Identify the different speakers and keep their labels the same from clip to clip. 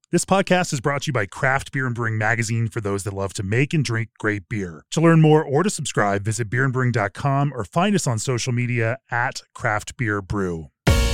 Speaker 1: This podcast is brought to you by Craft Beer and Brewing Magazine for those that love to make and drink great beer. To learn more or to subscribe, visit beerandbrewing.com or find us on social media at Craft Beer Brew.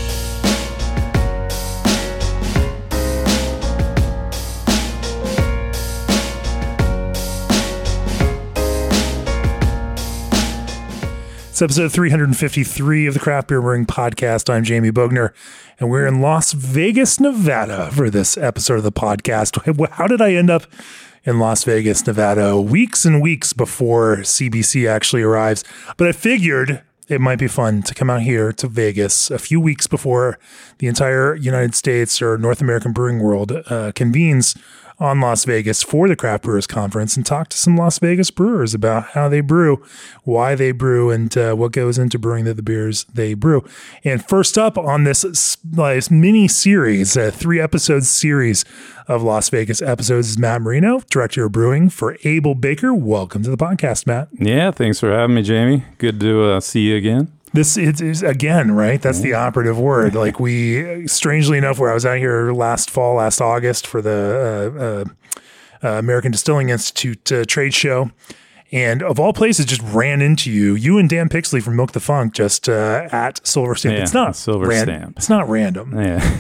Speaker 1: It's episode 353 of the Craft Beer Brewing Podcast. I'm Jamie Bogner, and we're in Las Vegas, Nevada for this episode of the podcast. How did I end up in Las Vegas, Nevada, weeks and weeks before CBC actually arrives? But I figured it might be fun to come out here to Vegas a few weeks before the entire United States or North American brewing world convenes on Las Vegas for the Craft Brewers Conference and talk to some Las Vegas brewers about how they brew, why they brew, and what goes into brewing the beers they brew. And first up on this mini series, a 3-episode series of Las Vegas episodes is Matt Marino, Director of Brewing for Able Baker. Welcome to the podcast, Matt.
Speaker 2: Yeah, thanks for having me, Jamie. Good to see you again.
Speaker 1: This is again, right? That's the operative word. Like strangely enough, where I was out here last August for the American Distilling Institute trade show, and of all places, just ran into you and Dan Pixley from Milk the Funk just at Silver Stamp.
Speaker 2: Yeah,
Speaker 1: it's not
Speaker 2: Silver Stamp.
Speaker 1: It's not random.
Speaker 2: Yeah,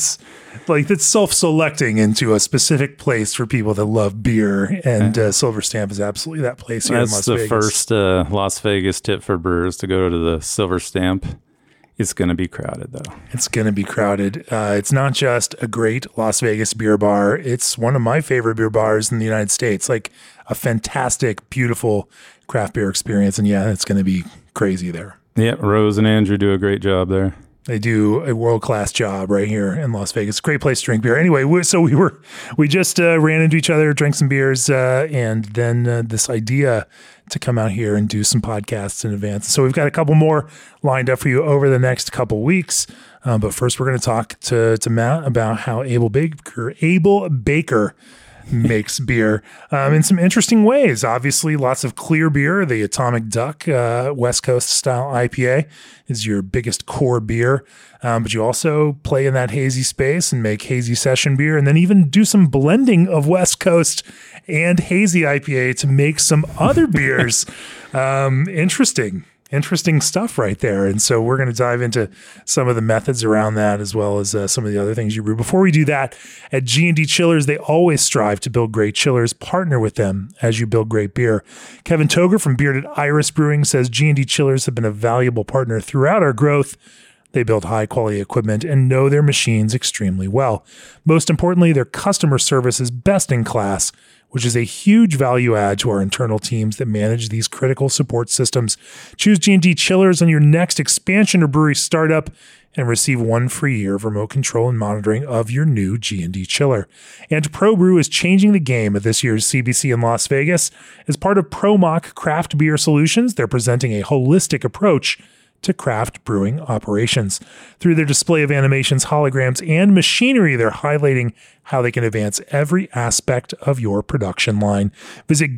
Speaker 1: it's self-selecting into a specific place for people that love beer, and Silver Stamp is absolutely that place here in Las Vegas.
Speaker 2: That's the first Las Vegas tip for brewers to go to the Silver Stamp. It's going to be crowded, though.
Speaker 1: It's going to be crowded. It's not just a great Las Vegas beer bar. It's one of my favorite beer bars in the United States. Like a fantastic, beautiful craft beer experience. And yeah, it's going to be crazy there.
Speaker 2: Yeah, Rose and Andrew do a great job there.
Speaker 1: They do a world-class job right here in Las Vegas. Great place to drink beer. Anyway, we just ran into each other, drank some beers, and then this idea to come out here and do some podcasts in advance. So we've got a couple more lined up for you over the next couple weeks. But first, we're going to talk to Matt about how Able Baker makes beer in some interesting ways. Obviously, lots of clear beer. The Atomic Duck West Coast style IPA is your biggest core beer. But you also play in that hazy space and make hazy session beer, and then even do some blending of West Coast and hazy IPA to make some other beers. Interesting stuff right there. And so we're going to dive into some of the methods around that, as well as some of the other things you brew. Before we do that, at G&D Chillers, they always strive to build great chillers. Partner with them as you build great beer. Kevin Toger from Bearded Iris Brewing says G&D Chillers have been a valuable partner throughout our growth. They build high-quality equipment and know their machines extremely well. Most importantly, their customer service is best in class, which is a huge value add to our internal teams that manage these critical support systems. Choose G&D Chillers on your next expansion or brewery startup and receive 1 free year of remote control and monitoring of your new G&D chiller. And ProBrew is changing the game at this year's CBC in Las Vegas. As part of ProMock Craft Beer Solutions, they're presenting a holistic approach to craft brewing operations. Through their display of animations, holograms, and machinery, they're highlighting how they can advance every aspect of your production line. Visit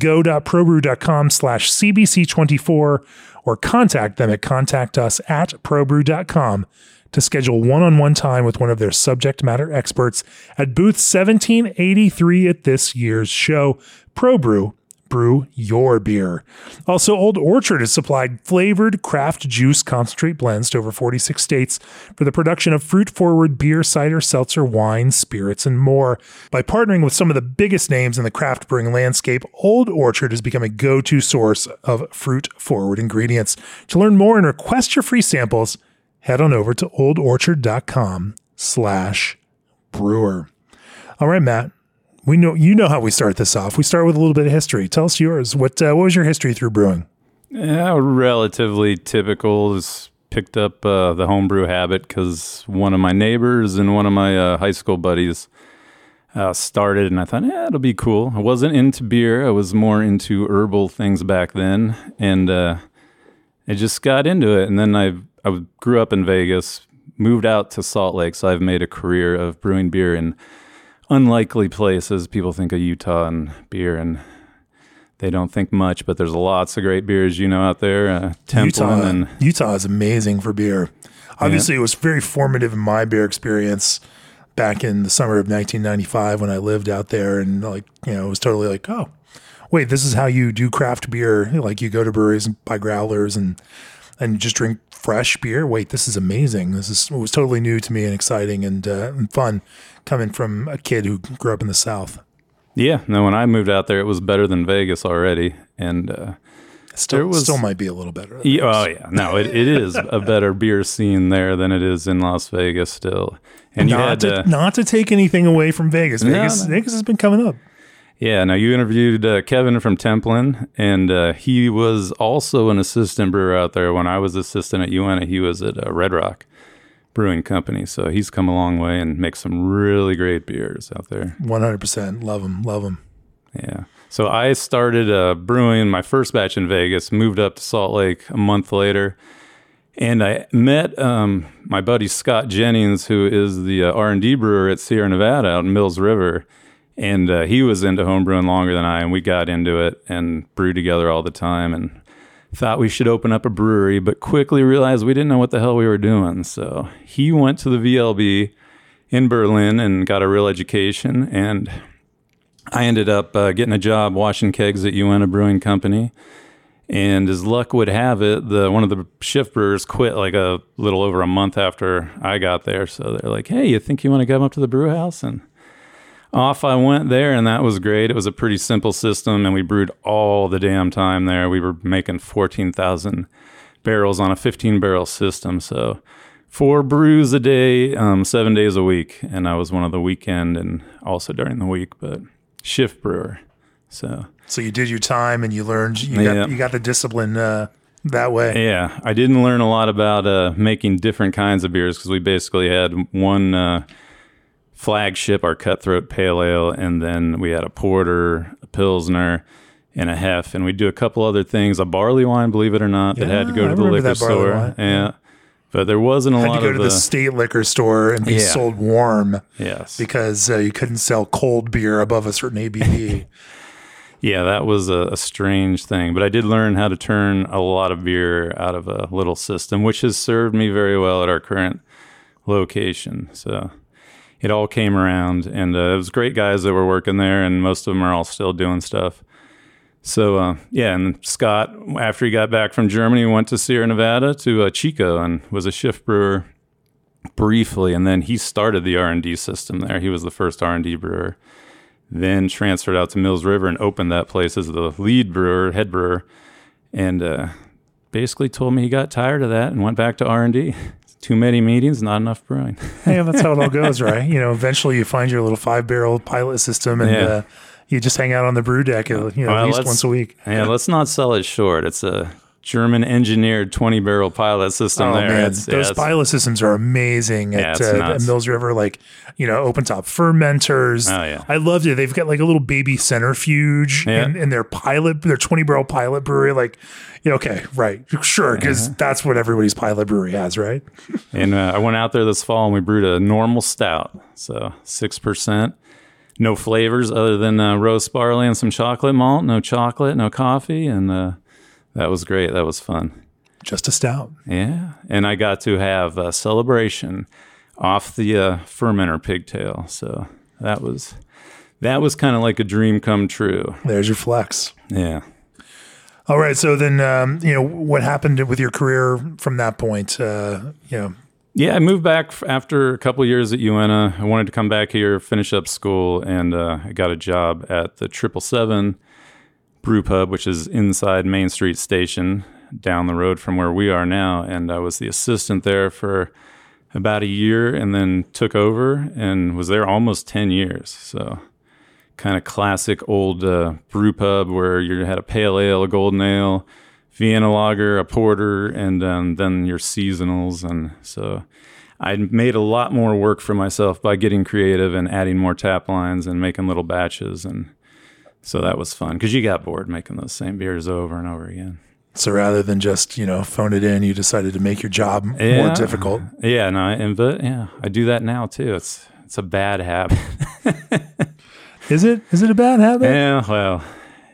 Speaker 1: go.probrew.com/CBC24 or contact them at contactus@probrew.com to schedule one-on-one time with one of their subject matter experts at booth 1783 at this year's show. ProBrew. Brew your beer. Also, Old Orchard has supplied flavored craft juice concentrate blends to over 46 states for the production of fruit-forward beer, cider, seltzer, wine, spirits, and more. By partnering with some of the biggest names in the craft brewing landscape, Old Orchard has become a go-to source of fruit-forward ingredients. To learn more and request your free samples, head on over to oldorchard.com/brewer. All right, Matt. You know how we start this off. We start with a little bit of history. Tell us yours. What was your history through brewing?
Speaker 2: Yeah, relatively typical. Just picked up the homebrew habit because one of my neighbors and one of my high school buddies started, and I thought, it'll be cool. I wasn't into beer. I was more into herbal things back then, and I just got into it. And then I grew up in Vegas, moved out to Salt Lake, so I've made a career of brewing beer in unlikely places. People think of Utah and beer, and they don't think much, but there's lots of great beers, out there.
Speaker 1: Utah is amazing for beer. Obviously, It was very formative in my beer experience. back in the summer of 1995 when I lived out there, and like, it was totally like, oh, wait, this is how you do craft beer. Like you go to breweries and buy growlers and just drink fresh beer. Wait, this is amazing. It was totally new to me and exciting and fun coming from a kid who grew up in the South.
Speaker 2: Yeah, no, when I moved out there, it was better than Vegas already, and
Speaker 1: still might be a little better.
Speaker 2: Oh yeah, no, it is a better beer scene there than it is in Las Vegas still. And
Speaker 1: not to take anything away from Vegas. Vegas has been coming up.
Speaker 2: Yeah, now you interviewed Kevin from Templin, and he was also an assistant brewer out there. When I was assistant at UNA, he was at Red Rock Brewing Company. So he's come a long way and makes some really great beers out there.
Speaker 1: 100%. Love him.
Speaker 2: Yeah. So I started brewing my first batch in Vegas, moved up to Salt Lake a month later, and I met my buddy Scott Jennings, who is the R&D brewer at Sierra Nevada out in Mills River. And he was into homebrewing longer than I, and we got into it and brewed together all the time and thought we should open up a brewery, but quickly realized we didn't know what the hell we were doing. So he went to the VLB in Berlin and got a real education, and I ended up getting a job washing kegs at UNA Brewing Company. And as luck would have it, one of the shift brewers quit like a little over a month after I got there. So they're like, hey, you think you want to come up to the brew house? And off I went there, and that was great. It was a pretty simple system, and we brewed all the damn time there. We were making 14,000 barrels on a 15-barrel system. So 4 brews a day, 7 days a week. And I was one of the weekend and also during the week, but shift brewer. So
Speaker 1: you did your time and you learned, you got the discipline that way.
Speaker 2: Yeah. I didn't learn a lot about making different kinds of beers because we basically had one flagship, our Cutthroat Pale Ale, and then we had a porter, a pilsner, and a hef, and we'd do a couple other things, a barley wine, believe it or not, that had to go to the liquor store. Yeah, but there wasn't a lot of...
Speaker 1: Had to go to the state liquor store and be sold warm.
Speaker 2: Yes,
Speaker 1: because you couldn't sell cold beer above a certain ABV.
Speaker 2: Yeah, that was a strange thing, but I did learn how to turn a lot of beer out of a little system, which has served me very well at our current location. So it all came around, and it was great guys that were working there, and most of them are all still doing stuff. So, and Scott, after he got back from Germany, went to Sierra Nevada to Chico and was a shift brewer briefly, and then he started the R&D system there. He was the first R&D brewer, then transferred out to Mills River and opened that place as the lead brewer, head brewer, and basically told me he got tired of that and went back to R&D. Too many meetings, not enough brewing.
Speaker 1: Hey, that's how it all goes, right? Eventually you find your little 5-barrel pilot system, and you just hang out on the brew deck, at least once a week.
Speaker 2: Yeah, let's not sell it short. It's a German-engineered 20-barrel pilot system there.
Speaker 1: Man, those pilot systems are amazing at Mills River, open-top fermenters.
Speaker 2: Oh, yeah.
Speaker 1: I loved it. They've got like a little baby centrifuge in their 20-barrel pilot brewery. Okay, right. Sure, because that's what everybody's pilot brewery has, right?
Speaker 2: And I went out there this fall, and we brewed a normal stout, so 6%. No flavors other than roast barley and some chocolate malt. No chocolate, no coffee, and that was great. That was fun.
Speaker 1: Just a stout.
Speaker 2: Yeah. And I got to have a celebration off the fermenter pigtail. So that was kind of like a dream come true.
Speaker 1: There's your flex.
Speaker 2: Yeah.
Speaker 1: All right. So then, what happened with your career from that point?
Speaker 2: Yeah, I moved back after a couple of years at UNA. I wanted to come back here, finish up school, and I got a job at the 777 Brew Pub, which is inside Main Street Station, down the road from where we are now. And I was the assistant there for about a year, and then took over and was there almost 10 years. So kind of classic old brew pub where you had a pale ale, a golden ale, Vienna lager, a porter, and then your seasonals. And so I made a lot more work for myself by getting creative and adding more tap lines and making little batches. And so that was fun because you got bored making those same beers over and over again.
Speaker 1: So rather than just, phone it in, you decided to make your job more difficult.
Speaker 2: Yeah, no, I do that now too. It's a bad habit.
Speaker 1: Is it a bad habit?
Speaker 2: Yeah, well,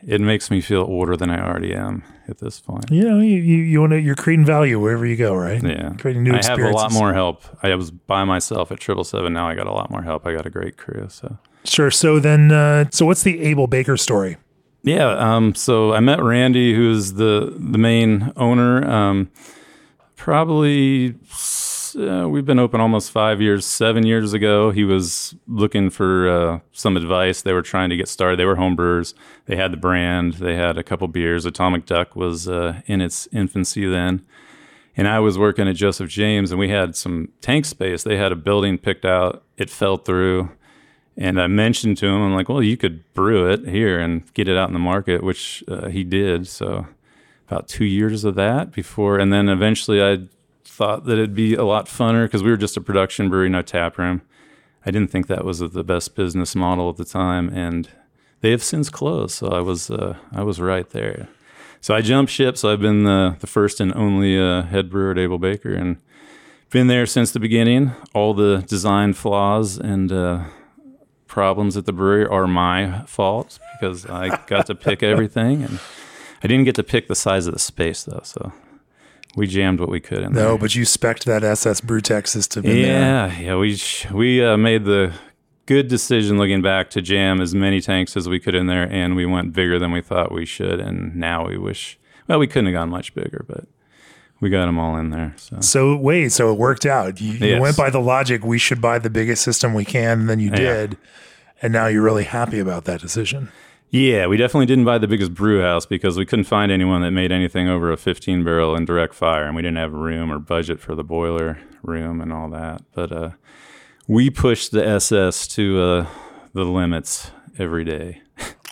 Speaker 2: it makes me feel older than I already am at this point.
Speaker 1: You're creating value wherever you go, right?
Speaker 2: Yeah.
Speaker 1: Creating new experiences.
Speaker 2: I have a lot more help. I was by myself at 777. Now I got a lot more help. I got a great crew. So
Speaker 1: sure. So then, so what's the Abel Baker story?
Speaker 2: Yeah. So I met Randy, who's the main owner. Probably we've been open almost 5 years. 7 years ago, he was looking for some advice. They were trying to get started. They were home brewers. They had the brand. They had a couple beers. Atomic Duck was in its infancy then. And I was working at Joseph James, and we had some tank space. They had a building picked out. It fell through. And I mentioned to him, I'm like, well, you could brew it here and get it out in the market, which he did. So about 2 years of that before. And then eventually I thought that it'd be a lot funner because we were just a production brewery, no tap room. I didn't think that was the best business model at the time, and they have since closed. So I was right there. So I jumped ship. So I've been the first and only head brewer at Abel Baker, and been there since the beginning. All the design flaws and problems at the brewery are my fault because I got to pick everything, and I didn't get to pick the size of the space though. So we jammed what we could in there.
Speaker 1: No, but you spec'd that SS Brewtech system in there.
Speaker 2: Yeah. We made the good decision looking back to jam as many tanks as we could in there, and we went bigger than we thought we should. And now we wish, well, we couldn't have gone much bigger, but we got them all in there.
Speaker 1: So it worked out. You went by the logic, we should buy the biggest system we can, and then you did. And now you're really happy about that decision.
Speaker 2: Yeah, we definitely didn't buy the biggest brew house because we couldn't find anyone that made anything over a 15 barrel in direct fire, and we didn't have room or budget for the boiler room and all that. But we pushed the SS to the limits every day.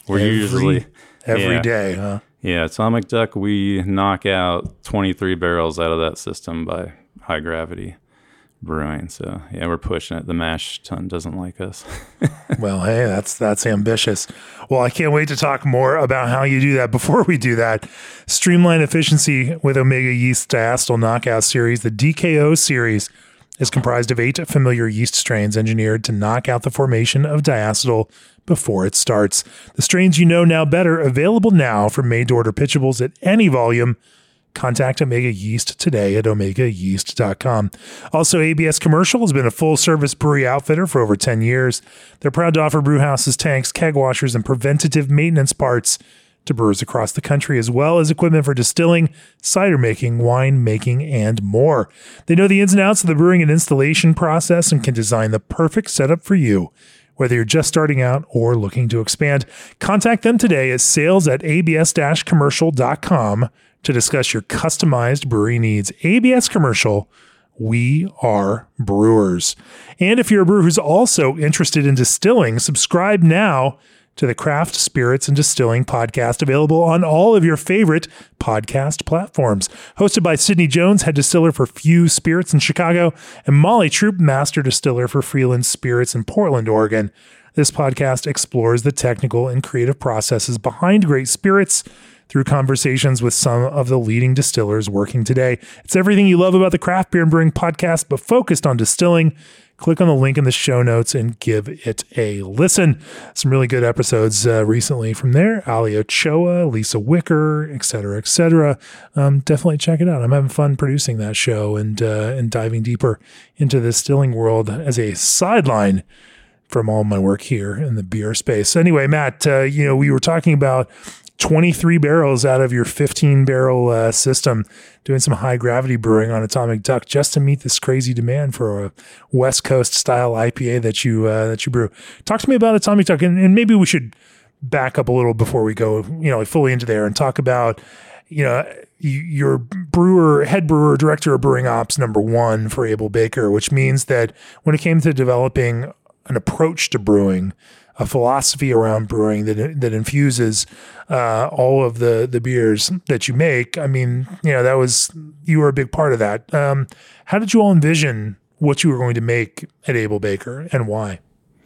Speaker 1: Every day, huh?
Speaker 2: Yeah, Atomic Duck, we knock out 23 barrels out of that system by high gravity brewing. So yeah, we're pushing it. The mash tun doesn't like us.
Speaker 1: Well, hey, that's ambitious. Well, I can't wait to talk more about how you do that. Before we do that, streamline efficiency with Omega Yeast Diacetyl Knockout Series. The DKO series is comprised of 8 familiar yeast strains engineered to knock out the formation of diacetyl before it starts. The strains you know now better, available now for made-to-order pitchables at any volume. Contact Omega Yeast today at omegayeast.com. Also, ABS Commercial has been a full-service brewery outfitter for over 10 years. They're proud to offer brew houses, tanks, keg washers, and preventative maintenance parts to brewers across the country, as well as equipment for distilling, cider making, wine making, and more. They know the ins and outs of the brewing and installation process and can design the perfect setup for you, whether you're just starting out or looking to expand. Contact them today at sales@abs-commercial.com to discuss your customized brewery needs. ABS Commercial, we are brewers. And if you're a brewer who's also interested in distilling, subscribe now to the Craft Spirits and Distilling podcast, available on all of your favorite podcast platforms. Hosted by Sydney Jones, head distiller for Few Spirits in Chicago, and Molly Troop, master distiller for Freeland Spirits in Portland, Oregon. This podcast explores the technical and creative processes behind great spirits through conversations with some of the leading distillers working today. It's everything you love about the Craft Beer and Brewing podcast, but focused on distilling. Click on the link in the show notes and give it a listen. Some really good episodes recently from there. Ali Ochoa, Lisa Wicker, et cetera, et cetera. Definitely check it out. I'm having fun producing that show and diving deeper into the distilling world as a sideline from all my work here in the beer space. Anyway, Matt, we were talking about 23 barrels out of your 15 barrel system, doing some high gravity brewing on Atomic Duck just to meet this crazy demand for a West Coast style IPA that you brew. Talk to me about Atomic Duck, and maybe we should back up a little before we go, fully into there and talk about, your head brewer, director of brewing ops, #1 for Abel Baker, which means that when it came to developing an approach to brewing, a philosophy around brewing that infuses all of the beers that you make. I mean, you were a big part of that. How did you all envision what you were going to make at Abel Baker, and why?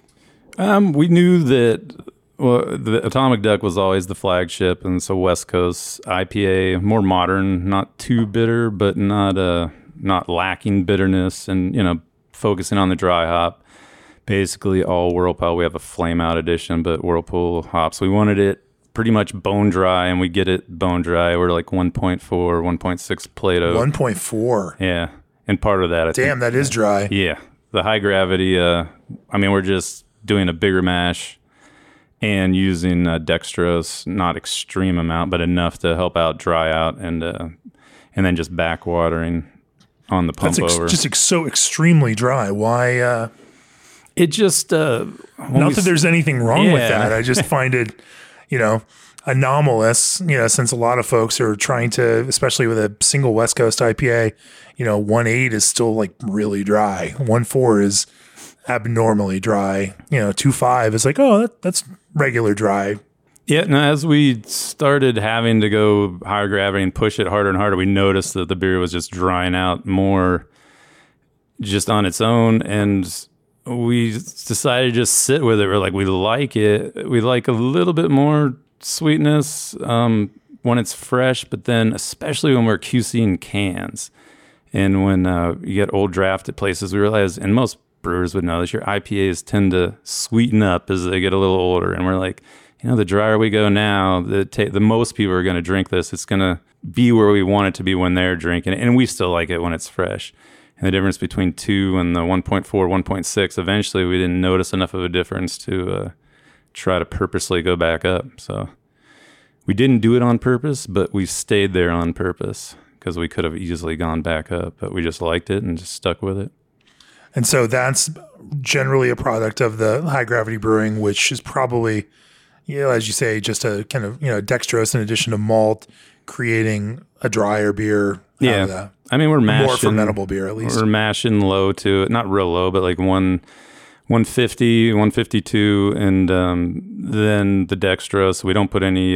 Speaker 2: We knew that the Atomic Duck was always the flagship, and so West Coast IPA, more modern, not too bitter, but not lacking bitterness, and focusing on the dry hop. Basically all Whirlpool. We have a Flame Out edition, but Whirlpool hops. We wanted it pretty much bone dry, and we get it bone dry. We're like 1.4, 1.6 Plato.
Speaker 1: 1.4.
Speaker 2: Yeah. And part of that, I
Speaker 1: Damn, that is dry.
Speaker 2: Yeah. The high gravity, we're just doing a bigger mash and using dextrose, not extreme amount, but enough to help out dry out, and then just backwatering on the pump over.
Speaker 1: That's just so extremely dry. Why?
Speaker 2: It just
Speaker 1: not that there's anything wrong with that. I just find it, anomalous. Since a lot of folks are trying to, especially with a single West Coast IPA, 1.8 is still like really dry. 1.4 is abnormally dry. 2.5 is like, oh, that's regular dry.
Speaker 2: Yeah, and as we started having to go higher gravity and push it harder and harder, we noticed that the beer was just drying out more just on its own, and we decided to just sit with it. We're like, we like it. We like a little bit more sweetness when it's fresh, but then especially when we're QCing cans and when you get old draft at places, we realize, and most brewers would know this, your IPAs tend to sweeten up as they get a little older. And we're like, the drier we go now, the most people are going to drink this. It's going to be where we want it to be when they're drinking it. And we still like it when it's fresh. And the difference between 2 and the 1.4, 1.6, eventually we didn't notice enough of a difference to try to purposely go back up. So we didn't do it on purpose, but we stayed there on purpose because we could have easily gone back up, but we just liked it and just stuck with it.
Speaker 1: And so that's generally a product of the high gravity brewing, which is probably, as you say, just a kind of, dextrose in addition to malt, creating a drier beer out of that.
Speaker 2: We're mashing
Speaker 1: more fermentable beer at least.
Speaker 2: We're mashing low to it, not real low, but like 150, 152, and then the dextrose. We don't put any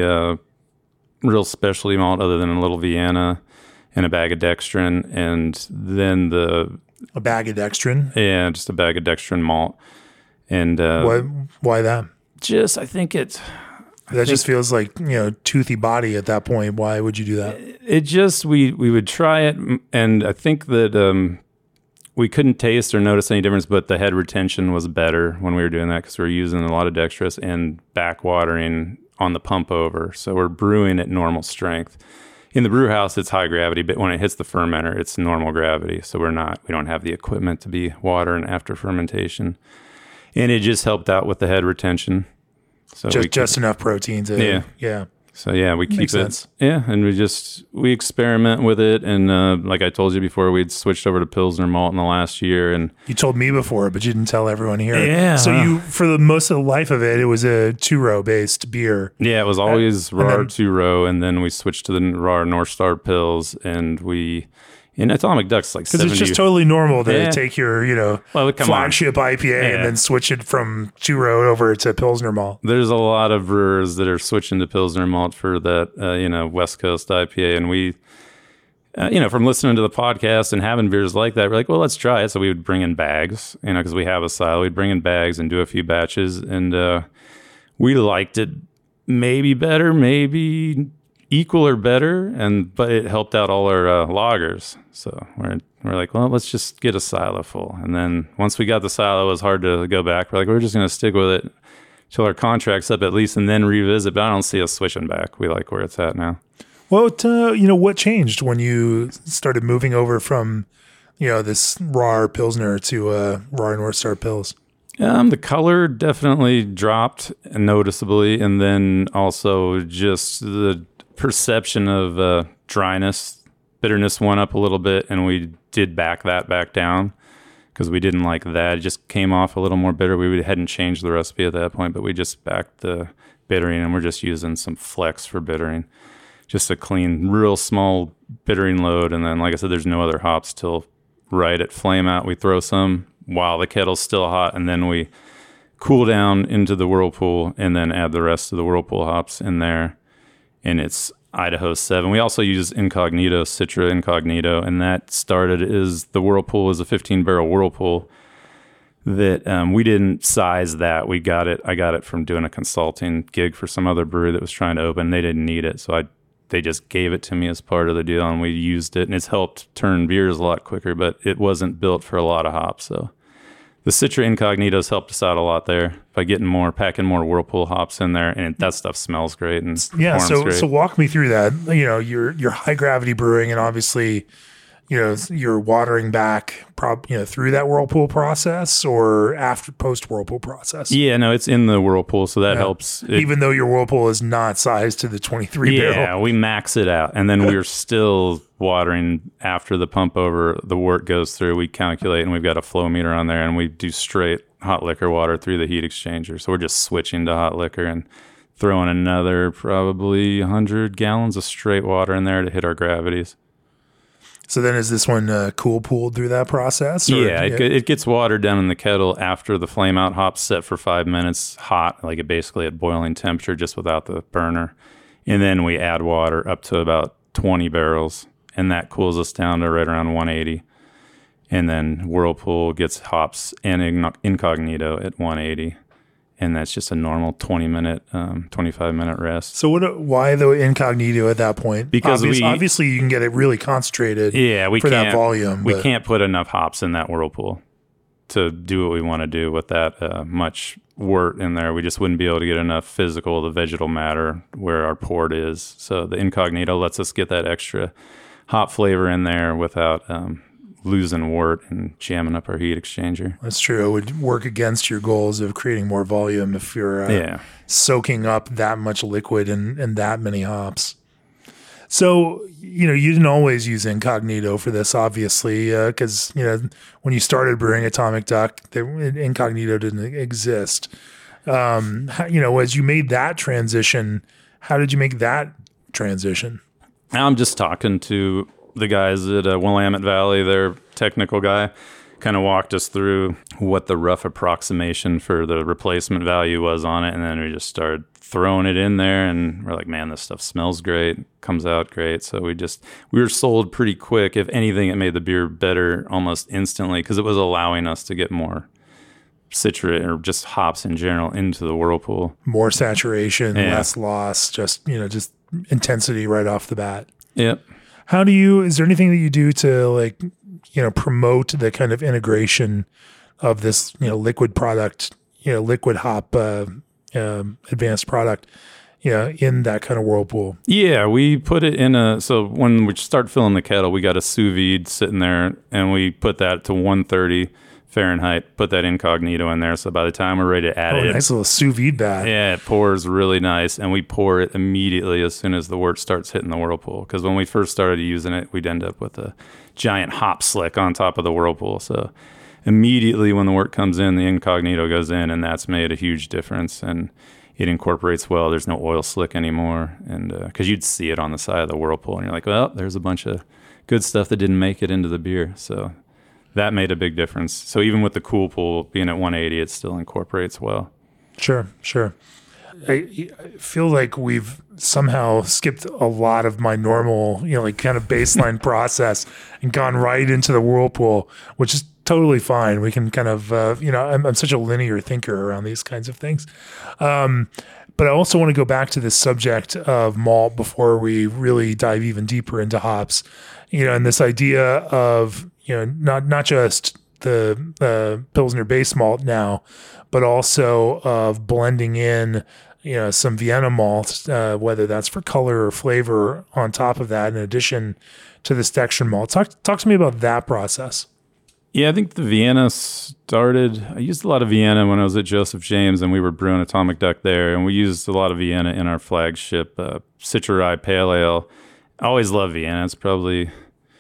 Speaker 2: real specialty malt other than a little Vienna and a bag of dextrin, and then
Speaker 1: a bag of dextrin.
Speaker 2: Yeah, just a bag of dextrin malt. And
Speaker 1: why that?
Speaker 2: Just I think it's.
Speaker 1: That just feels like, toothy body at that point. Why would you do that?
Speaker 2: It just, we would try it, and I think that we couldn't taste or notice any difference, but the head retention was better when we were doing that because we were using a lot of dextrose and backwatering on the pump over. So we're brewing at normal strength. In the brew house, it's high gravity, but when it hits the fermenter, it's normal gravity. So we don't have the equipment to be watering after fermentation. And it just helped out with the head retention. So
Speaker 1: just enough protein to yeah.
Speaker 2: So yeah, we keep
Speaker 1: Makes
Speaker 2: it.
Speaker 1: Sense.
Speaker 2: Yeah, and we experiment with it, and like I told you before, we'd switched over to Pilsner malt in the last year. And
Speaker 1: you told me before, but you didn't tell everyone here.
Speaker 2: Yeah.
Speaker 1: So you, for the most of the life of it, it was a 2-row based beer.
Speaker 2: Yeah, it was always RAR 2-row, and then we switched to the RAR North Star Pils, and in Atomic Duck's like 70.
Speaker 1: Because it's just totally normal to take your, flagship IPA and then switch it from 2-row over to Pilsner malt.
Speaker 2: There's a lot of brewers that are switching to Pilsner malt for that, West Coast IPA. And we, from listening to the podcast and having beers like that, we're like, well, let's try it. So we would bring in bags, because we have a silo. We'd bring in bags and do a few batches. And we liked it maybe better, maybe equal or better, but it helped out all our lagers. So we're like, well, let's just get a silo full. And then once we got the silo, it was hard to go back. We're like, we're just going to stick with it till our contract's up at least, and then revisit. But I don't see us switching back. We like where it's at now.
Speaker 1: What changed when you started moving over from, this RAR Pilsner to RAR North Star Pils?
Speaker 2: The color definitely dropped noticeably, and then also just the perception of dryness, bitterness went up a little bit, and we did back down because we didn't like that. It just came off a little more bitter. We hadn't changed the recipe at that point, but we just backed the bittering, and we're just using some flex for bittering, just a clean, real small bittering load. And then, like I said, there's no other hops till right at flame out. We throw some while the kettle's still hot, and then we cool down into the whirlpool and then add the rest of the whirlpool hops in there. And it's Idaho 7. We also use Incognito, Citra Incognito, and that started as the whirlpool is a 15-barrel whirlpool that we didn't size that. I got it from doing a consulting gig for some other brewery that was trying to open. They didn't need it, so they just gave it to me as part of the deal, and we used it, and it's helped turn beers a lot quicker, but it wasn't built for a lot of hops, so The Citra Incognitos helped us out a lot there by packing more Whirlpool hops in there, and that stuff smells great and performs great.
Speaker 1: So walk me through that. Your high gravity brewing, and obviously, you're watering back through that Whirlpool process or after post Whirlpool process.
Speaker 2: Yeah, no, it's in the Whirlpool, so that helps.
Speaker 1: Even though your Whirlpool is not sized to the 23 barrel.
Speaker 2: Yeah, we max it out, and then we're still watering after the pump over the wort goes through. We calculate, and we've got a flow meter on there, and we do straight hot liquor water through the heat exchanger. So we're just switching to hot liquor and throwing another probably 100 gallons of straight water in there to hit our gravities.
Speaker 1: So then is this one cool pooled through that process?
Speaker 2: It gets watered down in the kettle after the flame out hop's set for 5 minutes hot, like it basically at boiling temperature, just without the burner. And then we add water up to about 20 barrels, and that cools us down to right around 180. And then Whirlpool gets hops and Incognito at 180. And that's just a normal 25-minute rest.
Speaker 1: So why the Incognito at that point?
Speaker 2: Because
Speaker 1: obviously you can get it really concentrated that volume.
Speaker 2: We can't put enough hops in that Whirlpool to do what we want to do with that much wort in there. We just wouldn't be able to get enough physical, the vegetal matter where our port is. So the Incognito lets us get that extra hop flavor in there without losing wort and jamming up our heat exchanger.
Speaker 1: That's true. It would work against your goals of creating more volume if you're soaking up that much liquid and that many hops. So, you didn't always use Incognito for this, obviously, because, when you started brewing Atomic Duck, Incognito didn't exist. As you made that transition, how did you make that transition?
Speaker 2: I'm just talking to the guys at Willamette Valley, their technical guy, kind of walked us through what the rough approximation for the replacement value was on it. And then we just started throwing it in there, and we're like, man, this stuff smells great, comes out great. So we were sold pretty quick. If anything, it made the beer better almost instantly because it was allowing us to get more Citra or just hops in general into the Whirlpool.
Speaker 1: More saturation, less loss, just intensity right off the bat.
Speaker 2: Yep.
Speaker 1: Is there anything that you do to promote the kind of integration of this, liquid product, liquid hop, advanced product, in that kind of Whirlpool? Yeah,
Speaker 2: we put it in so when we start filling the kettle, we got a sous vide sitting there, and we put that to 130 Fahrenheit, put that Incognito in there. So by the time we're ready to add it,
Speaker 1: nice little sous vide bath.
Speaker 2: Yeah, it pours really nice, and we pour it immediately as soon as the wort starts hitting the Whirlpool. Because when we first started using it, we'd end up with a giant hop slick on top of the Whirlpool. So immediately when the wort comes in, the Incognito goes in, and that's made a huge difference. And it incorporates well. There's no oil slick anymore, and because you'd see it on the side of the Whirlpool, and you're like, well, there's a bunch of good stuff that didn't make it into the beer. So that made a big difference. So even with the cool pool being at 180, it still incorporates well.
Speaker 1: Sure. I feel like we've somehow skipped a lot of my normal, kind of baseline process and gone right into the Whirlpool, which is totally fine. We can kind of, I'm such a linear thinker around these kinds of things. But I also want to go back to this subject of malt before we really dive even deeper into hops, and this idea of, not just the Pilsner base malt now, but also of blending in, some Vienna malt, whether that's for color or flavor on top of that, in addition to the Steckschen malt. Talk to me about that process.
Speaker 2: Yeah, I think the Vienna started, I used a lot of Vienna when I was at Joseph James, and we were brewing Atomic Duck there, and we used a lot of Vienna in our flagship Citra Rye Pale Ale. I always love Vienna. It's probably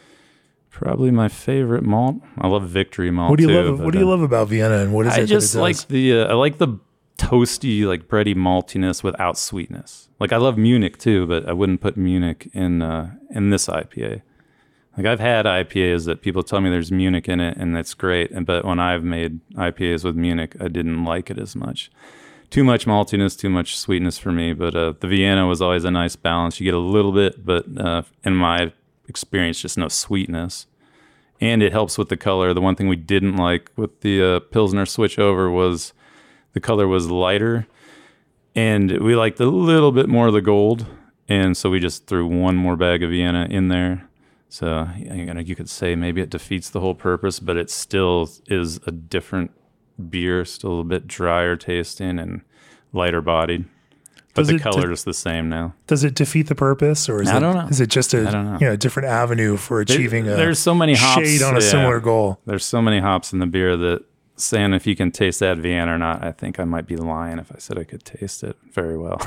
Speaker 2: my favorite malt. I love Victory malt.
Speaker 1: What do you love about Vienna, and what is it?
Speaker 2: I just like the toasty, like bready maltiness without sweetness. Like I love Munich too, but I wouldn't put Munich in this IPA. Like I've had IPAs that people tell me there's Munich in it, and that's great. But when I've made IPAs with Munich, I didn't like it as much. Too much maltiness, too much sweetness for me. But the Vienna was always a nice balance. You get a little bit, but in my experience, just no sweetness. And it helps with the color. The one thing we didn't like with the Pilsner switch over was the color was lighter, and we liked a little bit more of the gold. And so we just threw one more bag of Vienna in there. So you could say maybe it defeats the whole purpose, but it still is a different beer, still a bit drier tasting and lighter bodied. But
Speaker 1: Does
Speaker 2: the
Speaker 1: it
Speaker 2: color is the same now.
Speaker 1: Does it defeat the purpose, or
Speaker 2: I don't know.
Speaker 1: is it just a
Speaker 2: I don't know.
Speaker 1: different avenue for achieving
Speaker 2: There's so many hops,
Speaker 1: shade on a similar goal?
Speaker 2: There's so many hops in the beer that saying if you can taste that Vienna or not, I think I might be lying if I said I could taste it very well.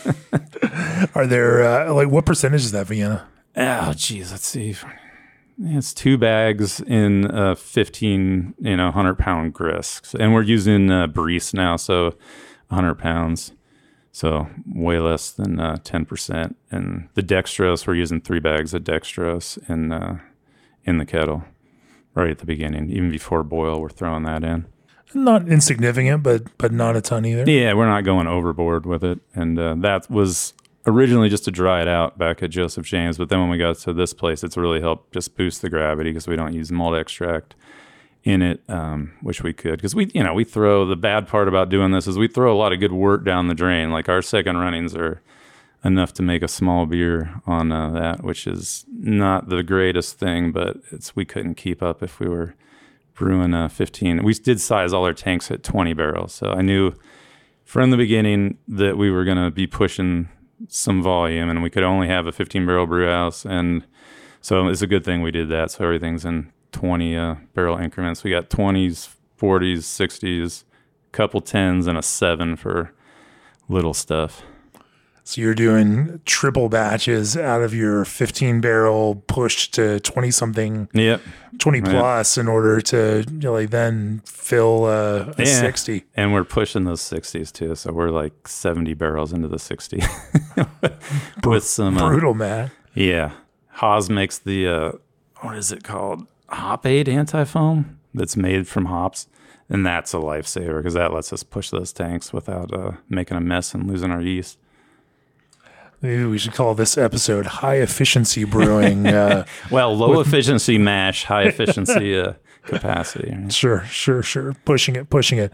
Speaker 1: Are there what percentage is that Vienna?
Speaker 2: Oh, geez, let's see. It's 2 bags in 15, 100-pound grist, and we're using Briess now, so 100 pounds. So way less than 10%. And the dextrose, we're using 3 bags of dextrose in the kettle right at the beginning. Even before boil, we're throwing that in.
Speaker 1: Not insignificant, but not a ton either.
Speaker 2: Yeah, we're not going overboard with it. And that was originally just to dry it out back at Joseph James. But then when we got to this place, it's really helped just boost the gravity because we don't use malt extract in it, which we could, because we throw, the bad part about doing this is we throw a lot of good wort down the drain. Like our second runnings are enough to make a small beer on that, which is not the greatest thing, but we couldn't keep up if we were brewing 15. We did size all our tanks at 20 barrels, so I knew from the beginning that we were going to be pushing some volume, and we could only have a 15 barrel brew house, and so it's a good thing we did that. So everything's in 20 barrel increments. We got 20s, 40s, 60s, couple 10s, and a 7 for little stuff.
Speaker 1: So you're doing triple batches out of your 15 barrel pushed to 20 something, 20 plus in order to then fill a 60.
Speaker 2: And we're pushing those 60s too. So we're like 70 barrels into the 60 with some
Speaker 1: brutal, man.
Speaker 2: Yeah. Haas makes the, what is it called? Hop Aid anti-foam that's made from hops, and that's a lifesaver because that lets us push those tanks without making a mess and losing our yeast.
Speaker 1: Maybe we should call this episode High Efficiency Brewing.
Speaker 2: Well, low efficiency mash, high efficiency capacity. Right?
Speaker 1: Sure. Pushing it.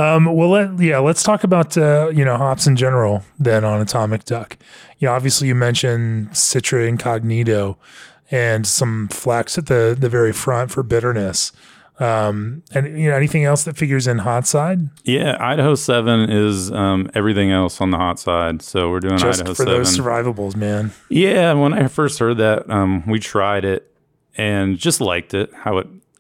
Speaker 1: Let's talk about hops in general then on Atomic Duck. Obviously you mentioned Citra Incognito and some flax at the very front for bitterness. And anything else that figures in hot side?
Speaker 2: Yeah, Idaho 7 is everything else on the hot side. So we're doing
Speaker 1: just
Speaker 2: Idaho 7.
Speaker 1: Just for those survivables, man.
Speaker 2: Yeah, when I first heard that, we tried it and just liked it, how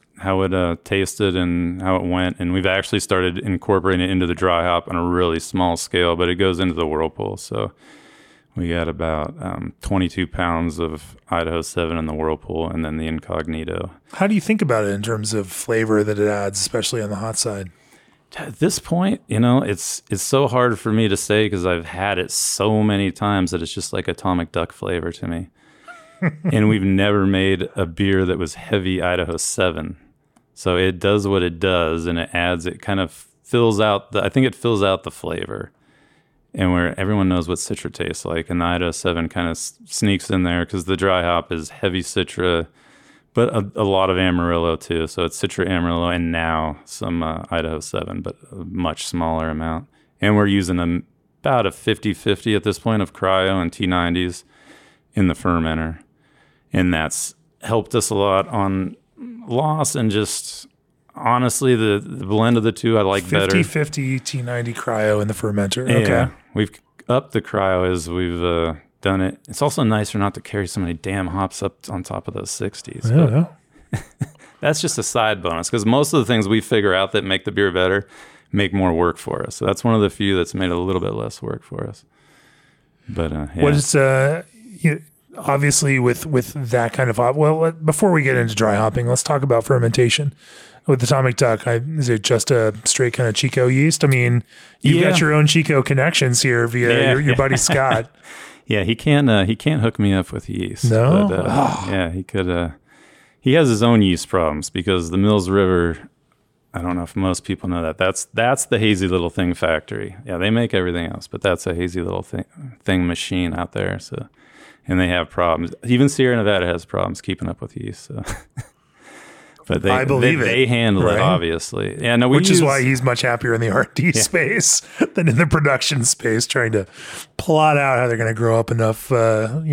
Speaker 2: it tasted and how it went. And we've actually started incorporating it into the dry hop on a really small scale, but it goes into the Whirlpool. So we got about 22 pounds of Idaho 7 in the Whirlpool, and then the Incognito.
Speaker 1: How do you think about it in terms of flavor that it adds, especially on the hot side?
Speaker 2: At this point, it's so hard for me to say because I've had it so many times that it's just like Atomic Duck flavor to me. And we've never made a beer that was heavy Idaho 7. So it does what it does, and it kind of fills out I think it fills out the flavor. And where everyone knows what Citra tastes like, and the Idaho 7 kind of sneaks in there because the dry hop is heavy Citra, but a lot of Amarillo too. So it's Citra, Amarillo, and now some Idaho 7, but a much smaller amount. And we're using about a 50-50 at this point of cryo and T90s in the fermenter. And that's helped us a lot on loss and just... Honestly, the blend of the two I like
Speaker 1: 50-50
Speaker 2: better.
Speaker 1: 50-50 T90 cryo in the fermenter.
Speaker 2: Yeah,
Speaker 1: okay.
Speaker 2: We've upped the cryo as we've done it. It's also nicer not to carry so many damn hops up on top of those 60s.
Speaker 1: Yeah.
Speaker 2: That's just a side bonus because most of the things we figure out that make the beer better make more work for us. So that's one of the few that's made a little bit less work for us. But yeah.
Speaker 1: What is obviously with that kind of hop? Well, before we get into dry hopping, let's talk about fermentation. With Atomic Duck, is it just a straight kind of Chico yeast? I mean, you've got your own Chico connections here via your buddy Scott.
Speaker 2: Yeah, he can't hook me up with yeast.
Speaker 1: No,
Speaker 2: but, yeah, he could. He has his own yeast problems because the Mills River. I don't know if most people know that. That's the Hazy Little Thing factory. Yeah, they make everything else, but that's a Hazy Little Thing machine out there. So, and they have problems. Even Sierra Nevada has problems keeping up with yeast. So. But
Speaker 1: I believe
Speaker 2: they handle it, obviously. Yeah, no,
Speaker 1: which is why he's much happier in the R&D space than in the production space, trying to plot out how they're going to grow up enough,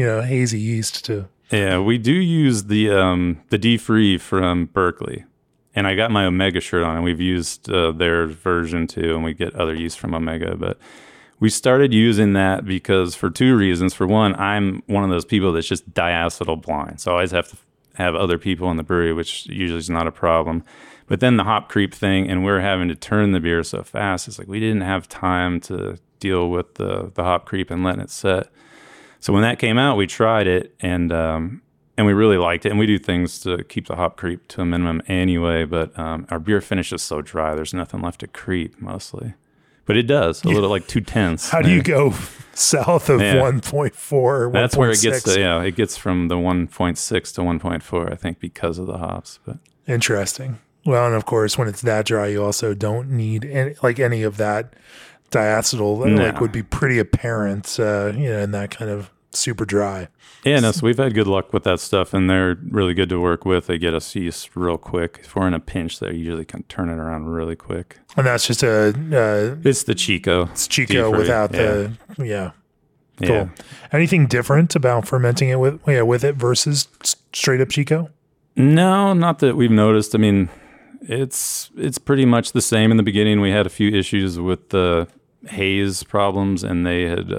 Speaker 1: hazy yeast to.
Speaker 2: Yeah, we do use the D-Free from Berkeley, And I got my Omega shirt on, and we've used their version too, and we get other yeast from Omega. But we started using that because for two reasons. For one, I'm one of those people that's just diacetyl blind. So I always have to have other people in the brewery, which usually is not a problem. But then the hop creep thing, and we're having to turn the beer so fast, it's like we didn't have time to deal with the hop creep and letting it set. So when that came out, we tried it, and we really liked it. And we do things to keep the hop creep to a minimum anyway, but our beer finish is so dry, there's nothing left to creep mostly. But it does, a little like 2/10.
Speaker 1: How do you go south of 1.4 or 1.6?
Speaker 2: That's where it gets to, it gets from the 1.6 to 1.4, I think, because of the hops. But
Speaker 1: interesting. Well, and of course, when it's that dry, you also don't need any of that diacetyl. Would be pretty apparent, in that kind of super dry.
Speaker 2: Yeah, no, so we've had good luck with that stuff, and they're really good to work with. They get us yeast real quick. If we're in a pinch, they usually can turn it around really quick.
Speaker 1: And that's just
Speaker 2: it's the Chico.
Speaker 1: It's Chico without the.
Speaker 2: Yeah.
Speaker 1: Cool. Anything different about fermenting it with it versus straight up Chico?
Speaker 2: No, not that we've noticed. I mean, it's pretty much the same. In the beginning, we had a few issues with the haze problems, and they had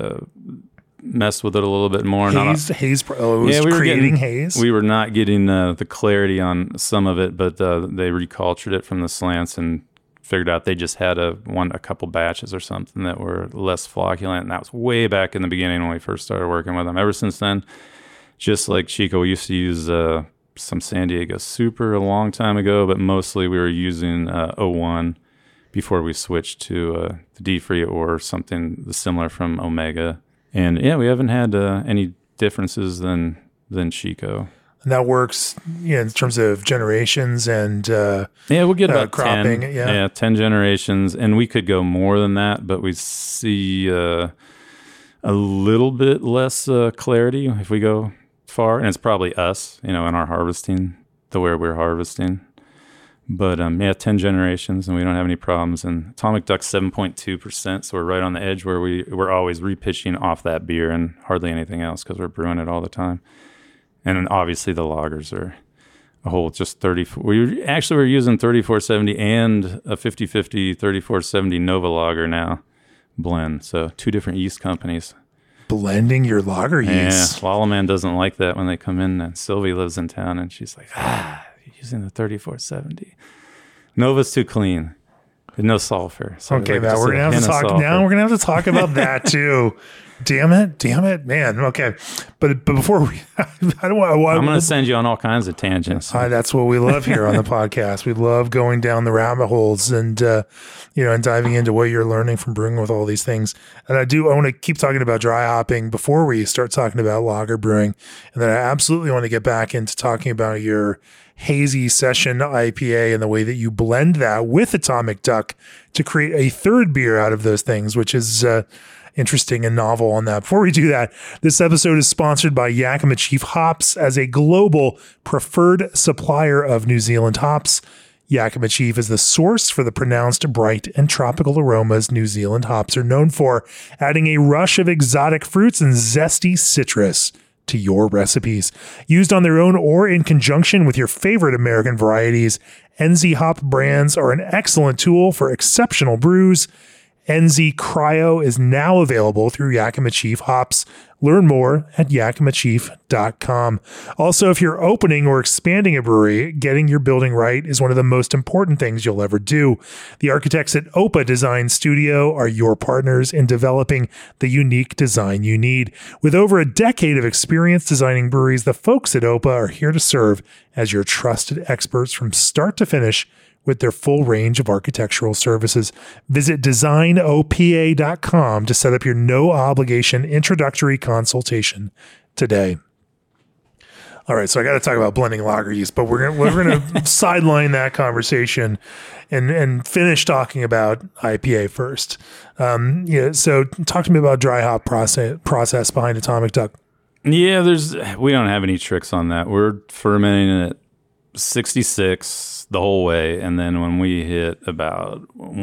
Speaker 2: messed with it a little bit more.
Speaker 1: Haze. Oh, it was creating haze.
Speaker 2: We were not getting the clarity on some of it, but they recultured it from the slants and figured out they just had a couple batches or something that were less flocculent, and that was way back in the beginning when we first started working with them. Ever since then, just like Chico, we used to use some San Diego Super a long time ago, but mostly we were using 01 before we switched to the D-Free or something similar from Omega. And yeah, we haven't had any differences than Chico.
Speaker 1: And that works, in terms of generations and
Speaker 2: we'll get about
Speaker 1: cropping.
Speaker 2: 10 generations, and we could go more than that, but we see a little bit less clarity if we go far, and it's probably us, in our harvesting, the way we're harvesting. But 10 generations, and we don't have any problems. And Atomic Duck's 7.2%, so we're right on the edge where we're always repitching off that beer and hardly anything else because we're brewing it all the time. And then obviously the lagers are a whole just 34. We're using 3470 and a 50/50 3470 Nova Lager now blend. So two different yeast companies.
Speaker 1: Blending your lager yeast.
Speaker 2: Yeah, Wallaman doesn't like that when they come in. And Sylvie lives in town, and she's like, using the 3470. Nova's too clean. No sulfur. So
Speaker 1: okay, Matt, we're gonna have to talk now. We're gonna have to talk about that too. Damn it, man. Okay, but before we, I'm
Speaker 2: gonna send you on all kinds of tangents.
Speaker 1: That's what we love here on the podcast. We love going down the rabbit holes and and diving into what you're learning from brewing with all these things. And I want to keep talking about dry hopping before we start talking about lager brewing, and then I absolutely want to get back into talking about your hazy session IPA and the way that you blend that with Atomic Duck to create a third beer out of those things, which is interesting and novel on that. Before we do that, this episode is sponsored by Yakima Chief Hops. As a global preferred supplier of New Zealand hops, Yakima Chief is the source for the pronounced bright and tropical aromas New Zealand hops are known for, adding a rush of exotic fruits and zesty citrus to your recipes. Used on their own or in conjunction with your favorite American varieties, NZ Hop brands are an excellent tool for exceptional brews. NZ Cryo is now available through Yakima Chief Hops. Learn more at yakimachief.com. Also, if you're opening or expanding a brewery, getting your building right is one of the most important things you'll ever do. The architects at OPA Design Studio are your partners in developing the unique design you need. With over a decade of experience designing breweries, the folks at OPA are here to serve as your trusted experts from start to finish with their full range of architectural services. Visit designopa.com to set up your no-obligation introductory consultation today. All right, so I got to talk about blending lager yeast, but we're gonna sideline that conversation and finish talking about IPA first. So talk to me about dry hop process behind Atomic Duck.
Speaker 2: Yeah, we don't have any tricks on that. We're fermenting at 66 the whole way, and then when we hit about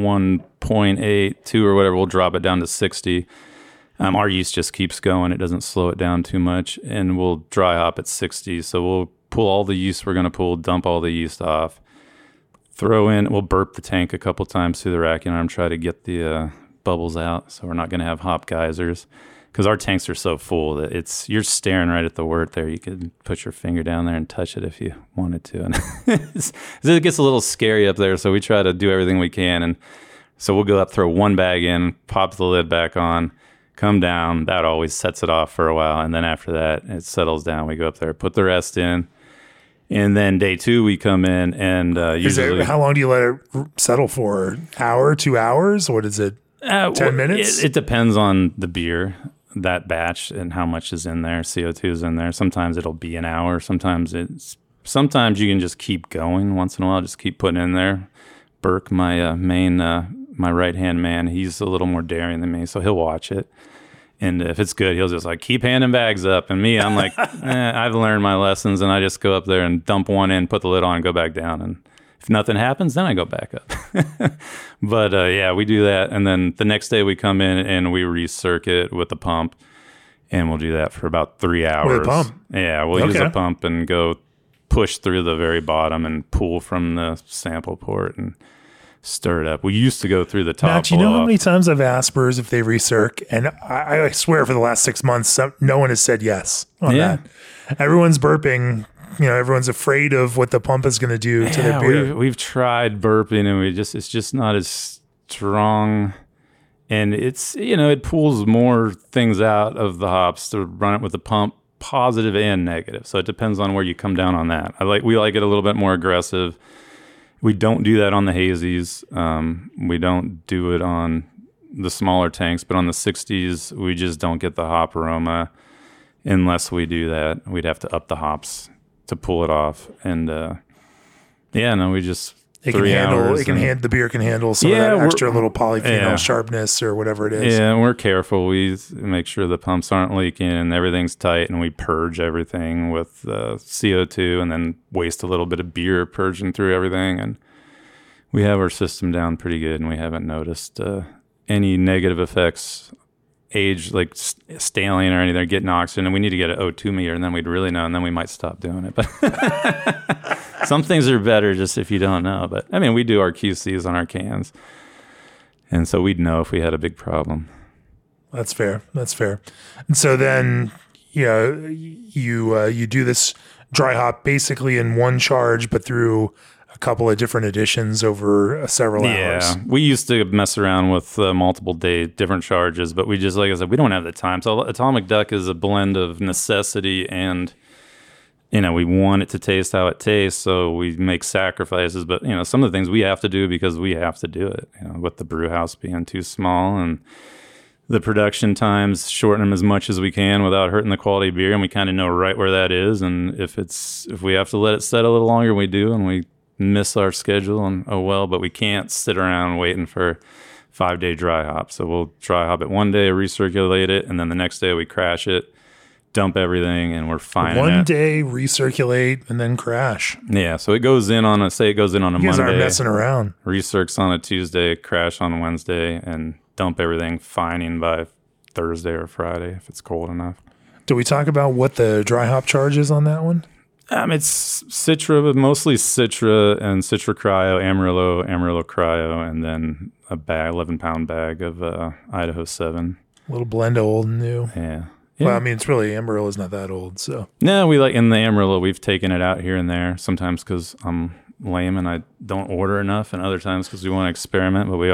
Speaker 2: 1.82 or whatever, we'll drop it down to 60. Our yeast just keeps going. It doesn't slow it down too much, and we'll dry hop at 60. So we'll pull all the yeast we're going to pull, dump all the yeast off, we'll burp the tank a couple times through the racking arm, try to get the bubbles out. So we're not going to have hop geysers because our tanks are so full that you're staring right at the wort there. You could put your finger down there and touch it if you wanted to. And it gets a little scary up there. So we try to do everything we can. And so we'll go up, throw one bag in, pop the lid back on, come down. That always sets it off for a while. And then after that, it settles down. We go up there, put the rest in. And then day 2, we come in and usually...
Speaker 1: How long do you let it settle for? An hour, 2 hours? What is it, 10 minutes?
Speaker 2: It depends on the beer, that batch, and how much is in there. CO2 is in there. Sometimes it'll be an hour. Sometimes you can just keep going once in a while, just keep putting in there. Burke, my my right-hand man, he's a little more daring than me, so he'll watch it. And if it's good, he'll just like keep handing bags up. And me, I'm like, I've learned my lessons, and I just go up there and dump one in, put the lid on, and go back down. And if nothing happens, then I go back up. But yeah, we do that. And then the next day we come in and we recircuit with the pump, and we'll do that for about 3 hours.
Speaker 1: With a pump?
Speaker 2: Yeah, we'll use a pump and go push through the very bottom and pull from the sample port and stir it up. We used to go through the top.
Speaker 1: Now, do you know how many times I've asked brewers if they recirc? And I swear for the last 6 months, no one has said yes on that. Everyone's burping. Everyone's afraid of what the pump is going to do to their beer.
Speaker 2: We've tried burping, and it's just not as strong. And it pulls more things out of the hops to run it with the pump, positive and negative. So it depends on where you come down on that. We like it a little bit more aggressive. We don't do that on the hazies. We don't do it on the smaller tanks, but on the 60s, we just don't get the hop aroma unless we do that. We'd have to up the hops to pull it off. And we just...
Speaker 1: The beer can handle some of that extra little polyphenol sharpness or whatever it is.
Speaker 2: Yeah, and we're careful. We make sure the pumps aren't leaking and everything's tight, and we purge everything with CO2 and then waste a little bit of beer purging through everything. And we have our system down pretty good, and we haven't noticed any negative effects, age like staling or anything, getting oxygen. And we need to get an O2 meter, and then we'd really know, and then we might stop doing it. But some things are better just if you don't know. But I mean, we do our QCs on our cans, and so we'd know if we had a big problem.
Speaker 1: That's fair. And so then, you do this dry hop basically in one charge, but through a couple of different editions over several hours.
Speaker 2: Yeah, we used to mess around with multiple day different charges, but we just, like I said, we don't have the time. So Atomic Duck is a blend of necessity and, we want it to taste how it tastes, so we make sacrifices. But, some of the things we have to do because we have to do it, with the brew house being too small and the production times, shorten them as much as we can without hurting the quality of beer. And we kind of know right where that is. And if we have to let it set a little longer, we do, and we miss our schedule, and but we can't sit around waiting for 5-day dry hop. So we'll dry hop it one day, recirculate it, and then the next day we crash it, dump everything, and we're fine.
Speaker 1: One day recirculate and then crash.
Speaker 2: Yeah, so it goes in on a Monday.
Speaker 1: You guys aren't messing around.
Speaker 2: Recircs on a Tuesday, crash on Wednesday, and dump everything fining by Thursday or Friday if it's cold enough.
Speaker 1: Do we talk about what the dry hop charge is on that one?
Speaker 2: It's Citra, but mostly Citra and Citra Cryo, Amarillo Cryo, and then a 11-pound bag of Idaho 7.
Speaker 1: A little blend of old and new.
Speaker 2: Yeah.
Speaker 1: Well, I mean, it's really, Amarillo's not that old, so.
Speaker 2: No, we in the Amarillo, we've taken it out here and there, sometimes because I'm lame and I don't order enough, and other times because we want to experiment, but we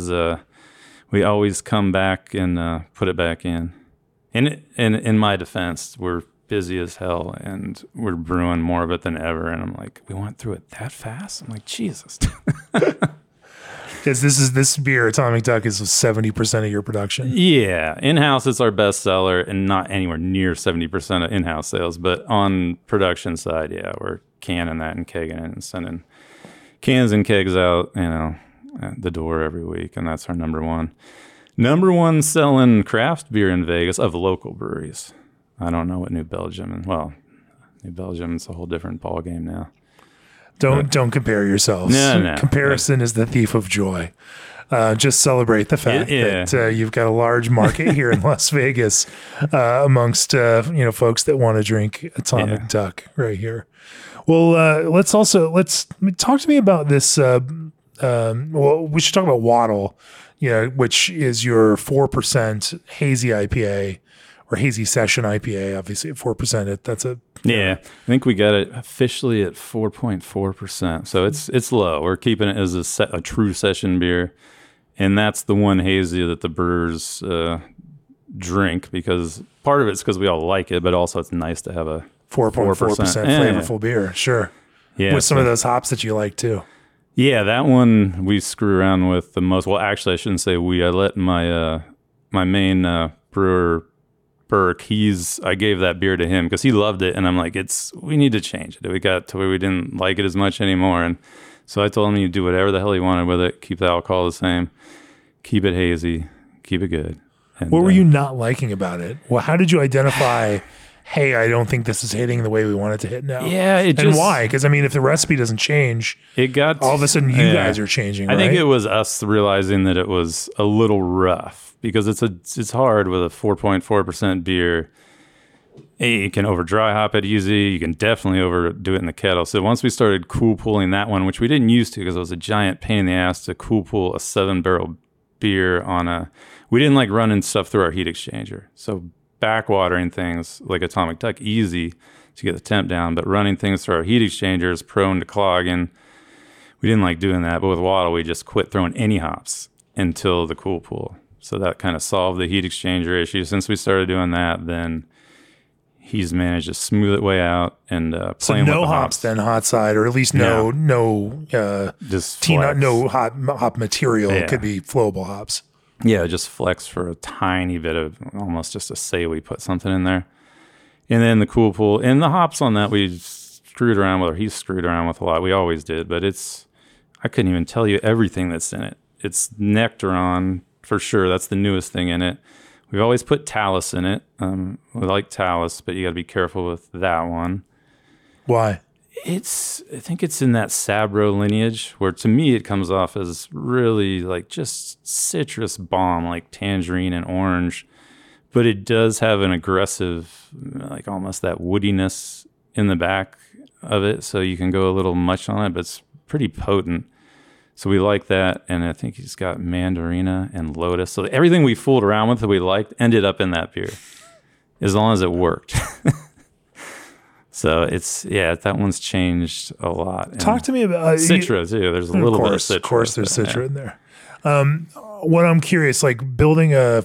Speaker 2: always come back and put it back in. In my defense, we're busy as hell, and we're brewing more of it than ever. And I'm like, we went through it that fast? I'm like, Jesus.
Speaker 1: Because this beer, Atomic Duck, is 70% of your production.
Speaker 2: Yeah. In-house, it's our best seller, and not anywhere near 70% of in-house sales. But on production side, yeah, we're canning that and kegging it and sending cans and kegs out, at the door every week. And that's our number one selling craft beer in Vegas of local breweries. I don't know what New Belgium is a whole different ball game now.
Speaker 1: Don't compare yourselves.
Speaker 2: No.
Speaker 1: Comparison is the thief of joy. Just celebrate the fact that you've got a large market here in Las Vegas amongst folks that want to drink Atomic Duck right here. let's talk to me about this. Well, we should talk about Waddle, which is your 4% hazy IPA or hazy session IPA. Obviously, at 4%, that's a
Speaker 2: I think we got it officially at 4.4%. So it's low. We're keeping it as a true session beer, and that's the one hazy that the brewers drink, because part of it's because we all like it, but also it's nice to have a
Speaker 1: 4.4% flavorful beer. Sure.
Speaker 2: Yeah.
Speaker 1: With some of those hops that you like too.
Speaker 2: Yeah, that one we screw around with the most. Well, actually, I shouldn't say we. I let my my main brewer, Burke, I gave that beer to him because he loved it, and I'm like, we need to change it. We got to where we didn't like it as much anymore, and so I told him you do whatever the hell you wanted with it. Keep the alcohol the same, keep it hazy, keep it good. And,
Speaker 1: what were you not liking about it? Well, how did you identify? Hey, I don't think this is hitting the way we want it to hit now.
Speaker 2: Yeah,
Speaker 1: and why? Because I mean, if the recipe doesn't change, all of a sudden you guys are changing.
Speaker 2: I think it was us realizing that it was a little rough, because it's hard with a 4.4% beer. You can over dry hop it easy. You can definitely overdo it in the kettle. So once we started cool pooling that one, which we didn't used to because it was a giant pain in the ass to cool pool a 7-barrel beer we didn't like running stuff through our heat exchanger. So backwatering things like Atomic Duck, easy to get the temp down, but running things through our heat exchanger is prone to clogging. We didn't like doing that, but with Waddle, we just quit throwing any hops until the cool pool. So that kind of solved the heat exchanger issue. Since we started doing that, then he's managed to smooth it way out and playing with the
Speaker 1: hops then hot side, or at least no hop material. It could be flowable hops.
Speaker 2: Yeah, just flex for a tiny bit of, almost just to say we put something in there. And then the cool pool and the hops on that we screwed around with, or he screwed around with a lot. We always did, but I couldn't even tell you everything that's in it. It's Nectaron for sure. That's the newest thing in it. We've always put Talus in it. We like Talus, but you got to be careful with that one.
Speaker 1: Why?
Speaker 2: I think it's in that Sabro lineage, where to me it comes off as really like just citrus bomb, like tangerine and orange, but it does have an aggressive, like almost that woodiness in the back of it. So you can go a little much on it, but it's pretty potent. So we like that. And I think he's got Mandarina and Lotus. So everything we fooled around with that we liked ended up in that beer, as long as it worked. So that one's changed a lot.
Speaker 1: Talk to me about
Speaker 2: Citra too. There's a little bit of Citra.
Speaker 1: Of course, there's Citra in there. What I'm curious, like building a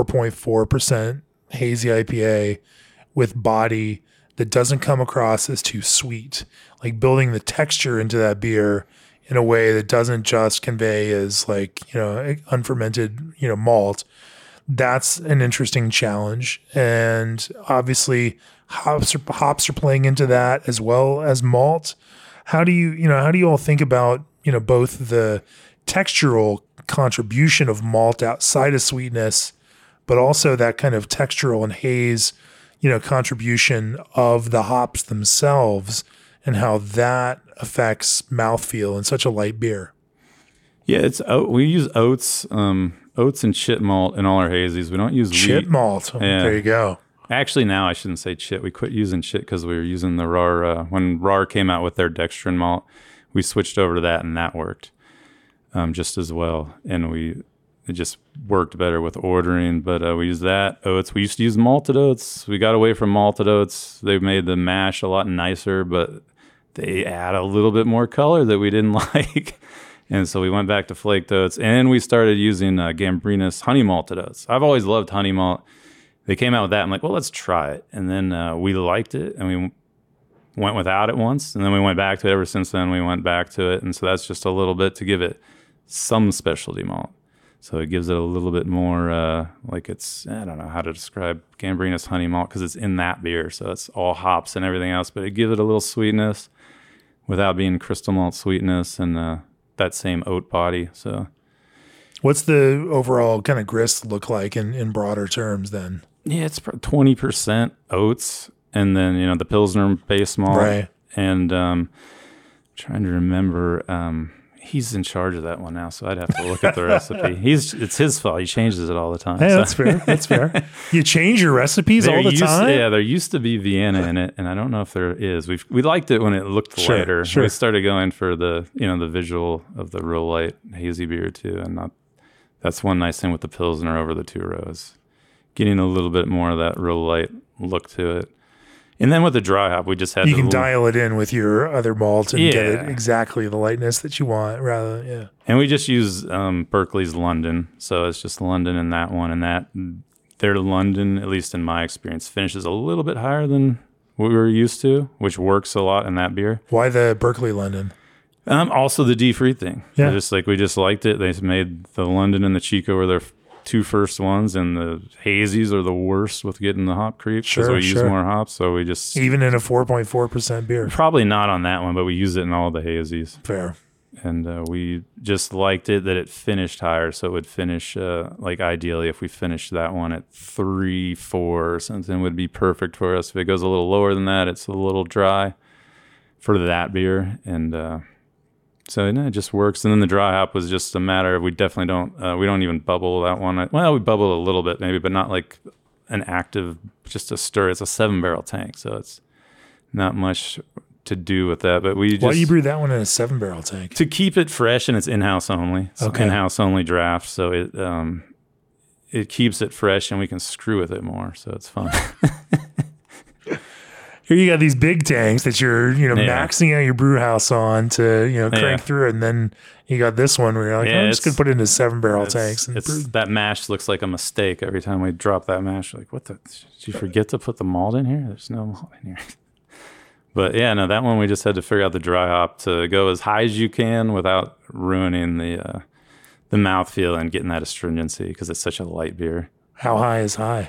Speaker 1: 4.4% hazy IPA with body that doesn't come across as too sweet, like building the texture into that beer in a way that doesn't just convey as like, unfermented, malt. That's an interesting challenge. And obviously hops are playing into that as well as malt. How do you all think about, both the textural contribution of malt outside of sweetness, but also that kind of textural and haze, contribution of the hops themselves, and how that affects mouthfeel in such a light beer?
Speaker 2: Yeah, we use oats and chit malt in all our hazies. We don't use
Speaker 1: chit
Speaker 2: wheat.
Speaker 1: Malt. There you go.
Speaker 2: Actually, now I shouldn't say chit. We quit using chit because we were using the RAR. When RAR came out with their dextrin malt, we switched over to that, and that worked just as well. And it just worked better with ordering. But we use that. Oats. We used to use malted oats. We got away from malted oats. They made the mash a lot nicer, but they add a little bit more color that we didn't like. And so we went back to flaked oats, and we started using Gambrinus honey malted oats. I've always loved honey malt. They came out with that. I'm like, well, let's try it. And then we liked it, and we went without it once, and then we went back to it. Ever since then, we went back to it. And so that's just a little bit to give it some specialty malt. So it gives it a little bit more like it's, I don't know how to describe Gambrinus honey malt because it's in that beer. So it's all hops and everything else, but it gives it a little sweetness without being crystal malt sweetness and that same oat body. So
Speaker 1: what's the overall kind of grist look like in broader terms then?
Speaker 2: Yeah, it's 20% oats, and then the Pilsner base malt.
Speaker 1: Right.
Speaker 2: And trying to remember, He's in charge of that one now, so I'd have to look at the recipe. It's his fault. He changes it all the time.
Speaker 1: Hey,
Speaker 2: so.
Speaker 1: that's fair. That's fair. You change your recipes all the time?
Speaker 2: Yeah, there used to be Vienna in it, and I don't know if there is. We liked it when it looked lighter. Sure. We started going for the visual of the real light hazy beer too, and that's one nice thing with the Pilsner over the 2 rows, getting a little bit more of that real light look to it. And then with the dry hop, we just had
Speaker 1: you can dial it in with your other malt and get it exactly the lightness that you want.
Speaker 2: And we just use Berkeley's London, so it's just London in that one, and that their London, at least in my experience, finishes a little bit higher than what we were used to, which works a lot in that beer.
Speaker 1: Why the Berkeley London?
Speaker 2: Also the D-Free thing.
Speaker 1: Yeah.
Speaker 2: We just liked it. They made the London and the Chico were their 2 first ones, and the hazies are the worst with getting the hop creep because we use more hops. So we just
Speaker 1: even in a 4.4% beer.
Speaker 2: Probably not on that one, but we use it in all the hazies.
Speaker 1: Fair.
Speaker 2: And we just liked it that it finished higher, so it would finish ideally if we finished that one at 3-4 or something would be perfect for us. If it goes a little lower than that, it's a little dry for that beer, and so it just works. And then the dry hop was just a matter of we definitely don't even bubble that one. Well, we bubble a little bit maybe, but not like an active, just a stir. It's a 7-barrel tank, so it's not much to do with that. But why
Speaker 1: do you brew that one in a 7-barrel tank?
Speaker 2: To keep it fresh, and it's in-house only. It's in-house only draft, so it keeps it fresh, and we can screw with it more, so it's fun.
Speaker 1: Here you got these big tanks that you're, maxing out your brew house on to, crank through it. And then you got this one where you're like, I'm just going to put it into 7-barrel tanks. And
Speaker 2: that mash looks like a mistake every time we drop that mash. Like, did you forget to put the malt in here? There's no malt in here. But that one we just had to figure out the dry hop to go as high as you can without ruining the mouthfeel and getting that astringency because it's such a light beer.
Speaker 1: How high is high?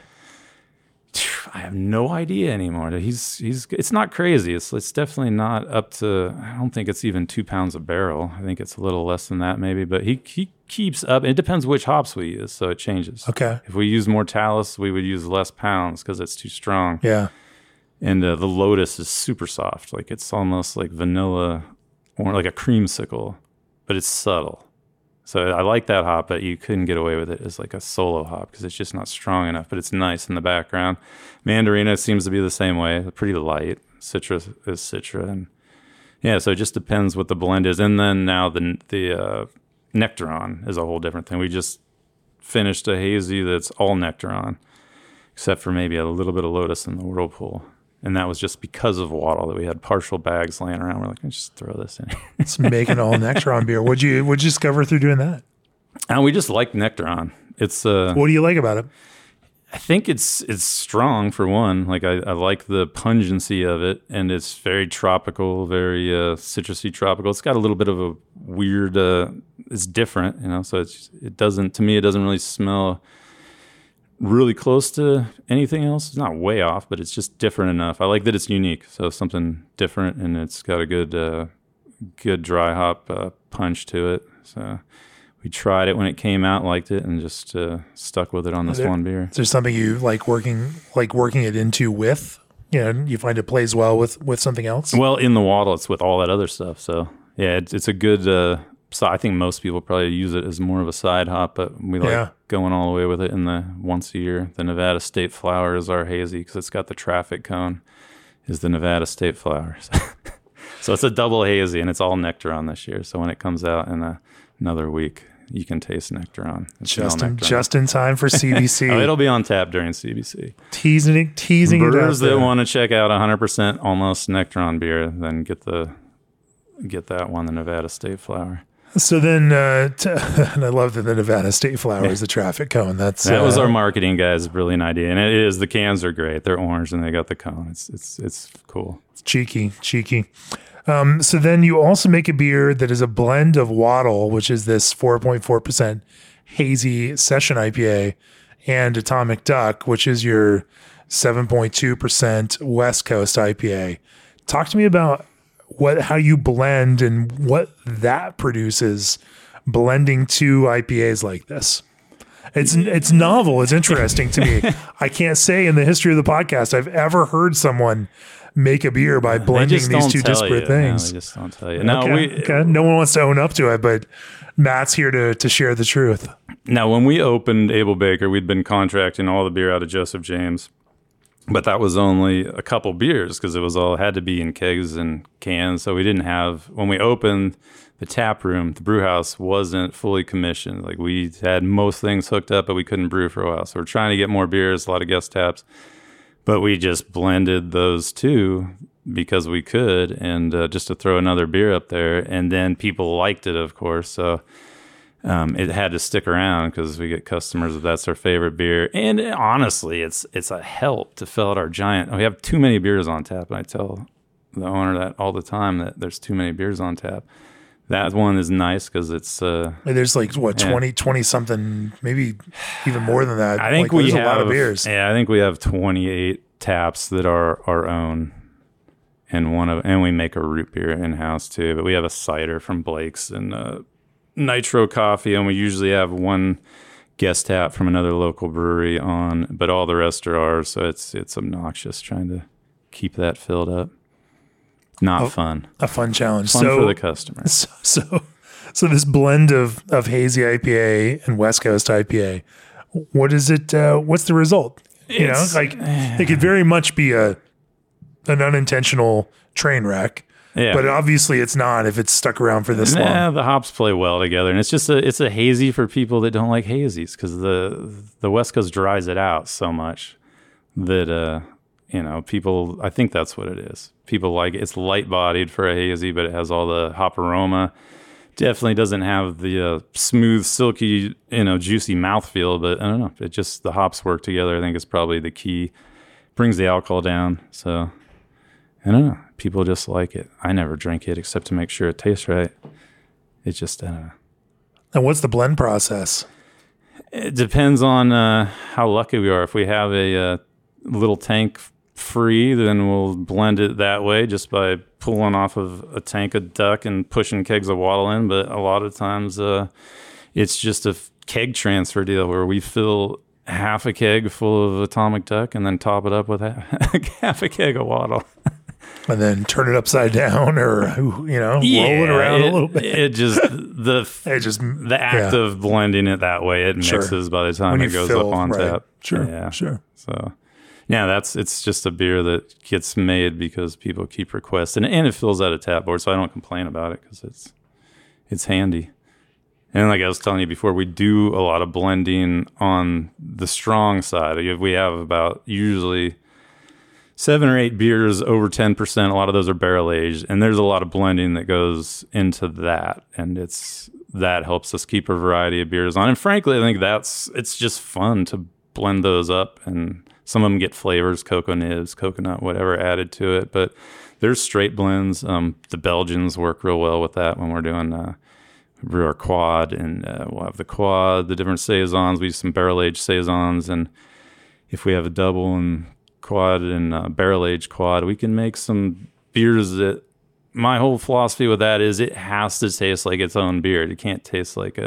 Speaker 2: I have no idea anymore. It's not crazy. It's definitely not up to, I don't think it's even 2 pounds a barrel. I think it's a little less than that maybe, but he keeps up. It depends which hops we use, so it changes.
Speaker 1: Okay.
Speaker 2: If we use more Talus, we would use less pounds because it's too strong.
Speaker 1: Yeah.
Speaker 2: And the Lotus is super soft. Like it's almost like vanilla or like a creamsicle, but it's subtle. So I like that hop, but you couldn't get away with it as like a solo hop because it's just not strong enough, but it's nice in the background. Mandarina seems to be the same way, pretty light. Citra is Citra. And so it just depends what the blend is. And then now the Nectaron is a whole different thing. We just finished a hazy that's all Nectaron, except for maybe a little bit of Lotus in the Whirlpool. And that was just because of Wattle that we had partial bags laying around. We're like, let's just throw this in here.
Speaker 1: It's making all Nectaron beer. What'd you discover through doing that?
Speaker 2: And we just like Nectaron. It's
Speaker 1: what do you like about it?
Speaker 2: I think it's strong for one. Like I like the pungency of it, and it's very tropical, very citrusy tropical. It's got a little bit of a weird. It's different, So it doesn't really smell really close to anything else. It's not way off, but it's just different enough. I like that it's unique, so something different, and it's got a good dry hop punch to it. So we tried it when it came out, liked it, and just stuck with it on this one beer.
Speaker 1: Is there something you like working it into with? You find it plays well with something else?
Speaker 2: Well, in the Wattle, it's with all that other stuff. So yeah, it's a good. So I think most people probably use it as more of a side hop, but we like going all the way with it in the once a year. The Nevada State Flower is our hazy because it's got the traffic cone is the Nevada State Flower. So it's a double hazy, and it's all Nectaron this year. So when it comes out in another week, you can taste Nectaron.
Speaker 1: Just in time for CBC.
Speaker 2: It'll be on tap during CBC.
Speaker 1: Teasing it out.
Speaker 2: Brewers that want to check out 100% almost Nectaron beer, then get that one, the Nevada State Flower.
Speaker 1: So then, and I love that the Nevada State Flower is the traffic cone. That
Speaker 2: was our marketing guy's brilliant idea, and it is. The cans are great. They're orange, and they got the cone. It's cool.
Speaker 1: It's cheeky. So then you also make a beer that is a blend of Wattle, which is this 4.4% hazy session IPA, and Atomic Duck, which is your 7.2% West Coast IPA. Talk to me about how you blend and what that produces blending 2 IPAs like this. It's novel. It's interesting to me. I can't say in the history of the podcast I've ever heard someone make a beer by blending these two disparate things.
Speaker 2: No, they just don't tell you. No,
Speaker 1: okay. No one wants to own up to it, but Matt's here to share the truth.
Speaker 2: Now, when we opened Able Baker, we'd been contracting all the beer out of Joseph James, but that was only a couple beers because it was all had to be in kegs and cans. So we didn't have, when we opened the tap room, the brew house wasn't fully commissioned. Like we had most things hooked up, but we couldn't brew for a while. So we're trying to get more beers, a lot of guest taps, but we just blended those two because we could, and just to throw another beer up there. And then people liked it, of course. So it had to stick around because we get customers that's their favorite beer. And honestly, it's a help to fill out our giant. We have too many beers on tap, and I tell the owner that all the time, that there's too many beers on tap. That one is nice because it's
Speaker 1: there's like what 20 something, maybe even more than that.
Speaker 2: I think
Speaker 1: like,
Speaker 2: we have
Speaker 1: a lot of beers.
Speaker 2: Yeah, I think we have 28 taps that are our own, and we make a root beer in house too. But we have a cider from Blake's and Nitro Coffee, and we usually have one guest tap from another local brewery on, but all the rest are ours. So it's obnoxious trying to keep that filled up. Not fun.
Speaker 1: A fun challenge.
Speaker 2: Fun for the customer.
Speaker 1: So this blend of hazy IPA and West Coast IPA, what is it? What's the result? It could very much be an unintentional train wreck. Yeah. But obviously it's not if it's stuck around for this long.
Speaker 2: The hops play well together, and it's just it's a hazy for people that don't like hazies because the West Coast dries it out so much that people. I think that's what it is. People like it. It's light bodied for a hazy, but it has all the hop aroma. Definitely doesn't have the smooth, silky, juicy mouthfeel. But I don't know. It just the hops work together. I think it's probably the key. Brings the alcohol down. So I don't know. People just like it. I never drink it except to make sure it tastes right. It's just, I don't know.
Speaker 1: And what's the blend process?
Speaker 2: It depends on how lucky we are. If we have a little tank free, then we'll blend it that way just by pulling off of a tank of duck and pushing kegs of waddle in. But a lot of times it's just a keg transfer deal where we fill half a keg full of Atomic Duck and then top it up with half a keg of waddle.
Speaker 1: And then turn it upside down, or roll it around a little bit.
Speaker 2: The act of blending it that way, it mixes by the time it goes up on tap.
Speaker 1: Sure.
Speaker 2: So, it's just a beer that gets made because people keep requesting, and it fills out a tap board, so I don't complain about it because it's handy. And like I was telling you before, we do a lot of blending on the strong side. We have about usually 7 or 8 beers over 10%. A lot of those are barrel aged, and there's a lot of blending that goes into that, and that helps us keep a variety of beers on. And frankly, I think it's just fun to blend those up, and some of them get flavors, cocoa nibs, coconut, whatever added to it. But there's straight blends. The Belgians work real well with that when we're doing brew our quad, and we'll have the quad, the different saisons. We do some barrel aged saisons, and if we have a double and quad and barrel aged quad, we can make some beers that my whole philosophy with that is it has to taste like its own beer. It can't taste like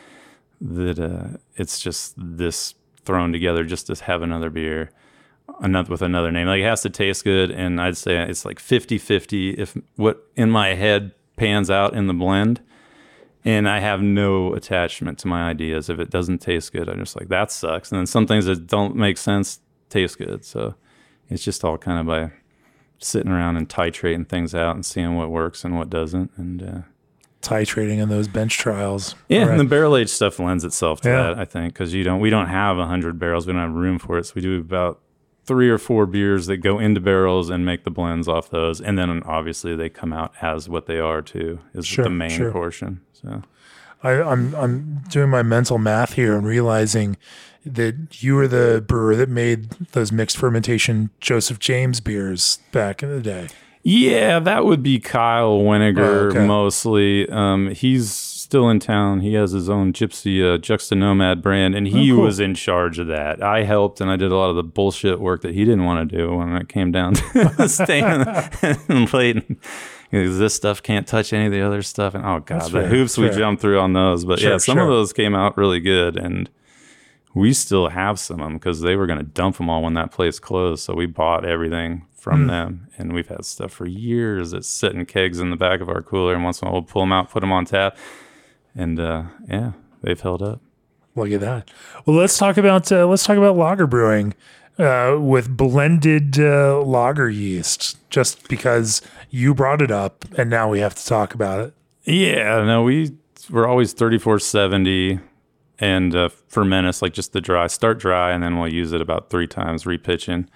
Speaker 2: it's just this thrown together just to have another beer with another name. Like it has to taste good, and I'd say it's like 50-50 if what in my head pans out in the blend, and I have no attachment to my ideas. If it doesn't taste good, I'm just like, that sucks. And then some things that don't make sense taste good. So it's just all kind of by sitting around and titrating things out and seeing what works and what doesn't. And
Speaker 1: titrating in those bench trials.
Speaker 2: Yeah, right. And the barrel aged stuff lends itself to that, I think, because we don't have 100 barrels. We don't have room for it. So we do about 3 or 4 beers that go into barrels and make the blends off those. And then obviously they come out as what they are too, is the main portion. So
Speaker 1: I'm doing my mental math here and realizing that you were the brewer that made those mixed fermentation Joseph James beers back in the day.
Speaker 2: Yeah, that would be Kyle Weniger mostly. He's still in town. He has his own Gypsy Juxta Nomad brand, and he was in charge of that. I helped, and I did a lot of the bullshit work that he didn't want to do when it came down to staying and playing. This stuff can't touch any of the other stuff. And oh God, the hoops we jumped through on those. But some of those came out really good, and we still have some of them because they were going to dump them all when that place closed. So we bought everything from them, and we've had stuff for years that's sitting kegs in the back of our cooler. And once in a while, we'll pull them out, put them on tap, and yeah, they've held up.
Speaker 1: Look at that. Well, let's talk about lager brewing with blended lager yeast. Just because you brought it up, and now we have to talk about it.
Speaker 2: Yeah, no, we're always 3470. And ferment us, like just the dry. Start dry, and then we'll use it about 3 times, repitching.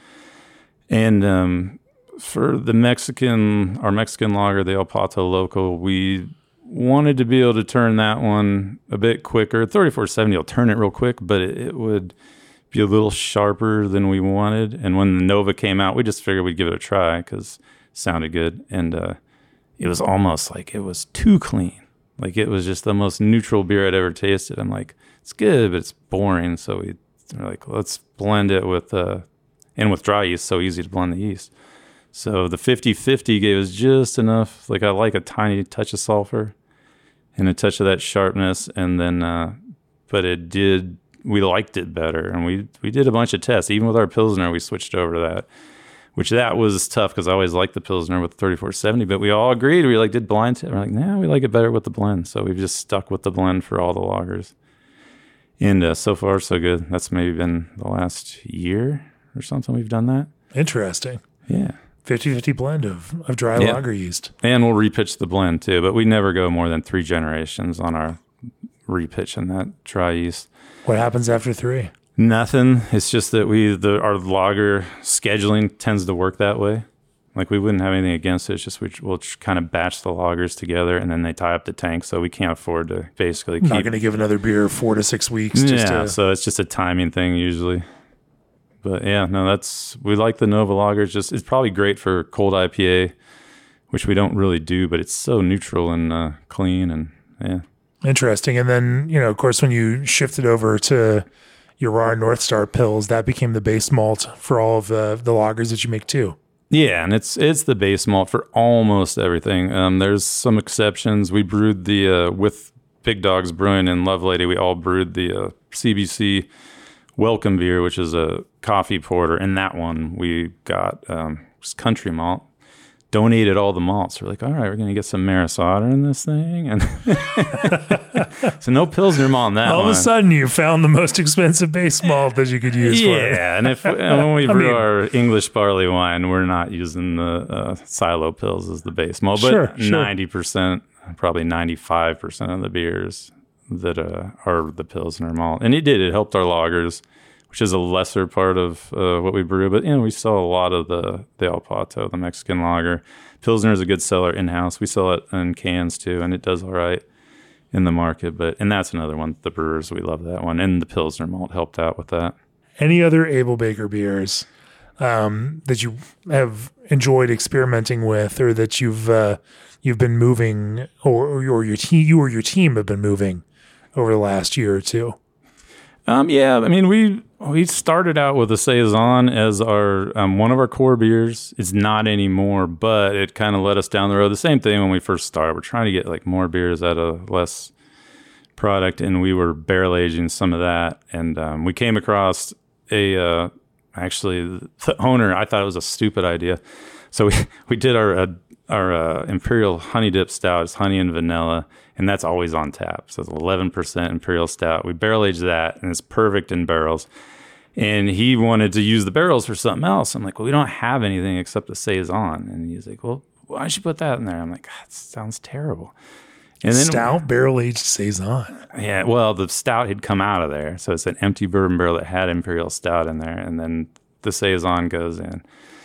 Speaker 2: And for the our Mexican lager, the El Pato Loco, we wanted to be able to turn that one a bit quicker. 3470 will turn it real quick, but it would be a little sharper than we wanted. And when the Nova came out, we just figured we'd give it a try because it sounded good. And it was almost like it was too clean. Like it was just the most neutral beer I'd ever tasted. I'm like, it's good, but it's boring. So we're like, let's blend it with dry yeast. So easy to blend the yeast. So the 50-50 gave us just enough. Like I like a tiny touch of sulfur and a touch of that sharpness. And then, but we liked it better. And we did a bunch of tests. Even with our Pilsner, we switched over to that. Which that was tough because I always liked the Pilsner with 3470, but we all agreed. We did blind test. We're like, nah, we like it better with the blend. So we've just stuck with the blend for all the lagers. And so far, so good. That's maybe been the last year or something we've done that.
Speaker 1: Interesting.
Speaker 2: Yeah.
Speaker 1: 50-50 blend of dry lager yeast.
Speaker 2: And we'll repitch the blend too, but we never go more than 3 generations on our repitch in that dry yeast.
Speaker 1: What happens after 3?
Speaker 2: Nothing. It's just that our lager scheduling tends to work that way. Like we wouldn't have anything against it. It's just we'll kind of batch the lagers together, and then they tie up the tank. So we can't afford to basically keep.
Speaker 1: Not going to give another beer 4 to 6 weeks.
Speaker 2: So it's just a timing thing usually. But yeah, no, we like the Nova lager. It's probably great for cold IPA, which we don't really do, but it's so neutral and clean and yeah.
Speaker 1: Interesting. And then of course, when you shifted over to your raw North Star pills, that became the base malt for all of the lagers that you make too.
Speaker 2: Yeah, and it's the base malt for almost everything. There's some exceptions. We brewed with Big Dogs Brewing and Love Lady, we all brewed the CBC Welcome Beer, which is a coffee porter. And that one we got country malt. Donated all the malts. We're like, all right, we're going to get some Maris Otter in this thing. And so no Pilsner malt in that
Speaker 1: all
Speaker 2: one.
Speaker 1: Of a sudden, you found the most expensive base malt that you could use for it.
Speaker 2: Yeah, and when we brew our English barley wine, we're not using the silo pills as the base malt. But 90%, probably 95% of the beers that are the Pilsner malt. And it helped our lagers, which is a lesser part of what we brew. But, we sell a lot of the El Pato, the Mexican lager. Pilsner is a good seller in-house. We sell it in cans, too, and it does all right in the market. And that's another one. The brewers, we love that one. And the Pilsner malt helped out with that.
Speaker 1: Any other Able Baker beers that you have enjoyed experimenting with, or that you've been moving, or you or your team have been moving over the last year or two?
Speaker 2: Yeah, I mean, we started out with a Saison as our one of our core beers. It's not anymore, but it kind of led us down the road. The same thing when we first started. We're trying to get like more beers out of less product, and we were barrel aging some of that. And we came across actually the owner. I thought it was a stupid idea, so we did our Imperial Honey Dip Stout. It's honey and vanilla, and that's always on tap. So it's 11% Imperial Stout. We barrel aged that, and it's perfect in barrels. And he wanted to use the barrels for something else. I'm like, well, we don't have anything except the Saison. And he's like, well, why don't you put that in there? I'm like, God, that sounds terrible. And then
Speaker 1: stout barrel-aged Saison.
Speaker 2: Yeah, well, the stout had come out of there. So it's an empty bourbon barrel that had Imperial Stout in there. And then the Saison goes in.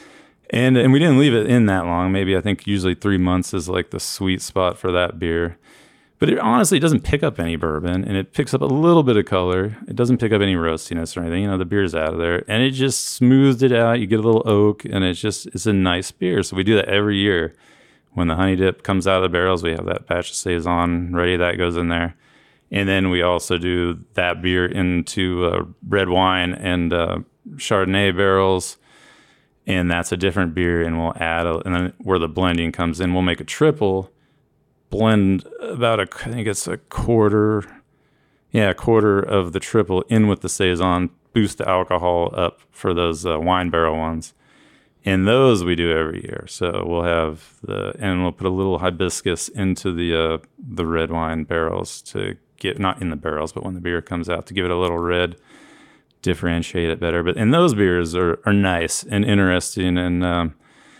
Speaker 2: And we didn't leave it in that long. Maybe I think usually 3 months is like the sweet spot for that beer. But it honestly doesn't pick up any bourbon, and it picks up a little bit of color. It doesn't pick up any roastiness or anything. The beer's out of there. And it just smoothed it out. You get a little oak, and it's a nice beer. So we do that every year. When the honey dip comes out of the barrels, we have that batch of Saison ready. That goes in there. And then we also do that beer into red wine and Chardonnay barrels. And that's a different beer, and we'll add, and then where the blending comes in, we'll make a triple, blend about I think it's a quarter Yeah, a quarter of the triple in with the Saison, boost the alcohol up for those wine barrel ones. And those we do every year. So we'll have and we'll put a little hibiscus into the red wine barrels to get, not in the barrels, but when the beer comes out, to give it a little red, differentiate it better. And those beers are nice and interesting. And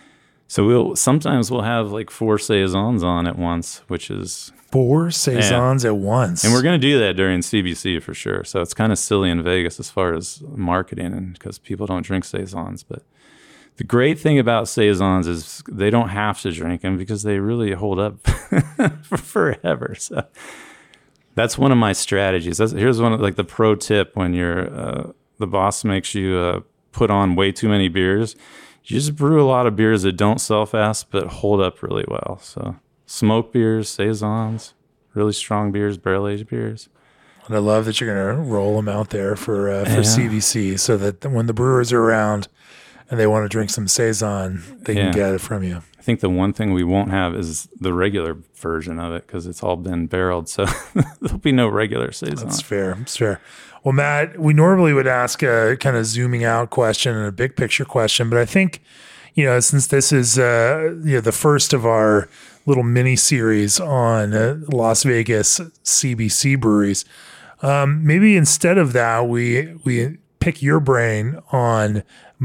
Speaker 2: so sometimes we'll have like 4 Saisons on at once, which is
Speaker 1: 4 Saisons at once.
Speaker 2: And we're going to do that during CBC for sure. So it's kind of silly in Vegas as far as marketing, and because people don't drink Saisons, but the great thing about Saisons is they don't have to drink them because they really hold up for forever. So that's one of my strategies. Here's one of like the pro tip when you're the boss makes you put on way too many beers. You just brew a lot of beers that don't sell fast but hold up really well. So smoke beers, Saisons, really strong beers, barrel aged beers.
Speaker 1: And I love that you're going to roll them out there for CBC so that when the brewers are around and they want to drink some Saison, they can get it from you.
Speaker 2: I think the one thing we won't have is the regular version of it because it's all been barreled. So there'll be no regular Saison.
Speaker 1: That's fair. That's fair. Well, Matt, we normally would ask a kind of zooming out question and a big picture question, but I think, since this is the first of our little mini series on Las Vegas CBC breweries, maybe instead of that, we pick your brain on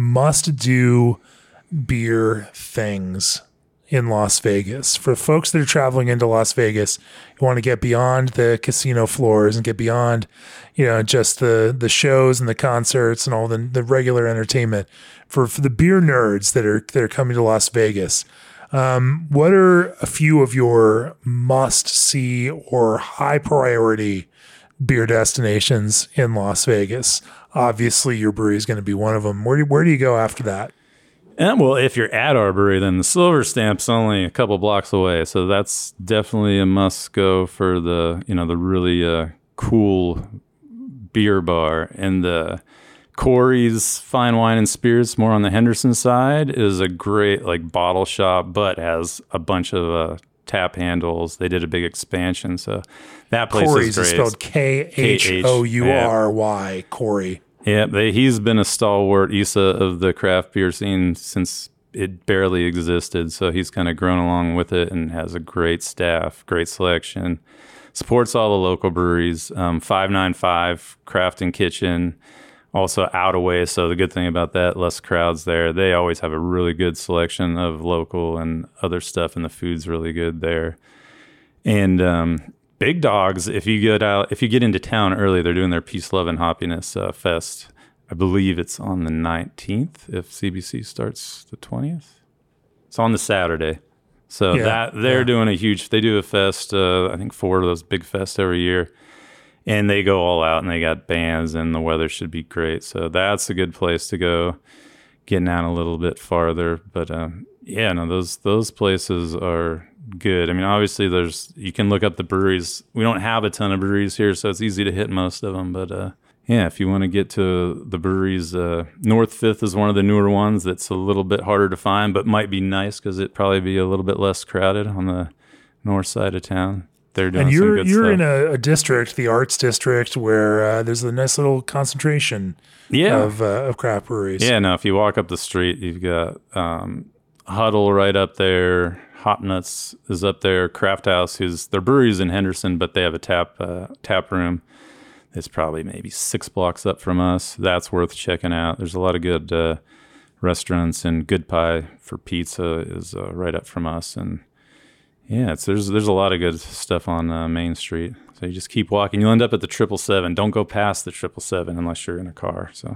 Speaker 1: must-do beer things in Las Vegas. For folks that are traveling into Las Vegas, you want to get beyond the casino floors and get beyond, just the shows and the concerts and all the regular entertainment. For the beer nerds that are coming to Las Vegas, what are a few of your must-see or high-priority beer destinations in Las Vegas? Obviously, your brewery is going to be one of them. Where do you go after that?
Speaker 2: Well, if you're at our brewery, then the Silver Stamp's only a couple blocks away, so that's definitely a must go for the the really cool beer bar. And the Corey's Fine Wine and Spirits, more on the Henderson side, is a great like bottle shop, but has a bunch of tap handles. They did a big expansion, so that place
Speaker 1: Corey's
Speaker 2: is great.
Speaker 1: Is spelled Khoury. Corey.
Speaker 2: Yeah, he's been a stalwart Isa of the craft beer scene since it barely existed. So he's kind of grown along with it and has a great staff, great selection, supports all the local breweries. 595 Craft and Kitchen, also out of way. So the good thing about that, less crowds there. They always have a really good selection of local and other stuff, and the food's really good there. And Big Dogs, if you get into town early, they're doing their Peace, Love, and Happiness Fest. I believe it's on the 19th if CBC starts the 20th. It's on the Saturday. So they're doing they do a fest, I think 4 of those big fests every year. And they go all out and they got bands and the weather should be great. So that's a good place to go, getting out a little bit farther. But those places are good. I mean, obviously you can look up the breweries. We don't have a ton of breweries here, so it's easy to hit most of them. But if you want to get to the breweries, North Fifth is one of the newer ones that's a little bit harder to find, but might be nice because it'd probably be a little bit less crowded on the north side of town. They're doing some good stuff.
Speaker 1: You're in a district, the Arts District, where there's a nice little concentration of craft breweries.
Speaker 2: Yeah, no, if you walk up the street, you've got Huddle right up there. Hop Nuts is up there. Craft House, their brewery's in Henderson, but they have a tap room. It's probably maybe 6 blocks up from us. That's worth checking out. There's a lot of good restaurants, and Good Pie for Pizza is right up from us. And there's a lot of good stuff on Main Street. So you just keep walking. You'll end up at the 777. Don't go past the 777 unless you're in a car. So.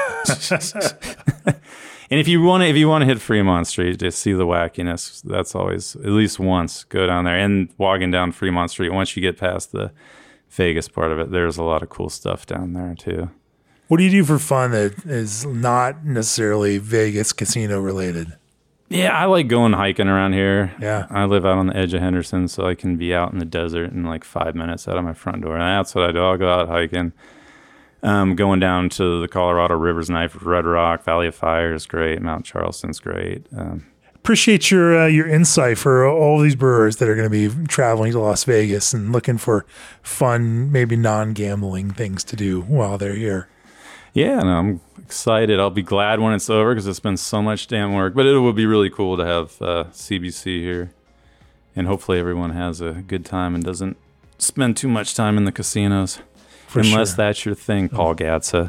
Speaker 2: And if you want to hit Fremont Street to see the wackiness, that's always at least once go down there. And walking down Fremont Street, once you get past the Vegas part of it, there's a lot of cool stuff down there too.
Speaker 1: What do you do for fun that is not necessarily Vegas casino related?
Speaker 2: Yeah, I like going hiking around here.
Speaker 1: Yeah.
Speaker 2: I live out on the edge of Henderson, so I can be out in the desert in like 5 minutes out of my front door. And that's what I do. I'll go out hiking. Going down to the Colorado River's Knife, Red Rock, Valley of Fire is great. Mount Charleston's great.
Speaker 1: appreciate your insight for all these brewers that are going to be traveling to Las Vegas and looking for fun, maybe non-gambling things to do while they're here.
Speaker 2: Yeah, and I'm excited. I'll be glad when it's over because it's been so much damn work. But it will be really cool to have CBC here. And hopefully everyone has a good time and doesn't spend too much time in the casinos. Unless that's your thing, Paul Gatza.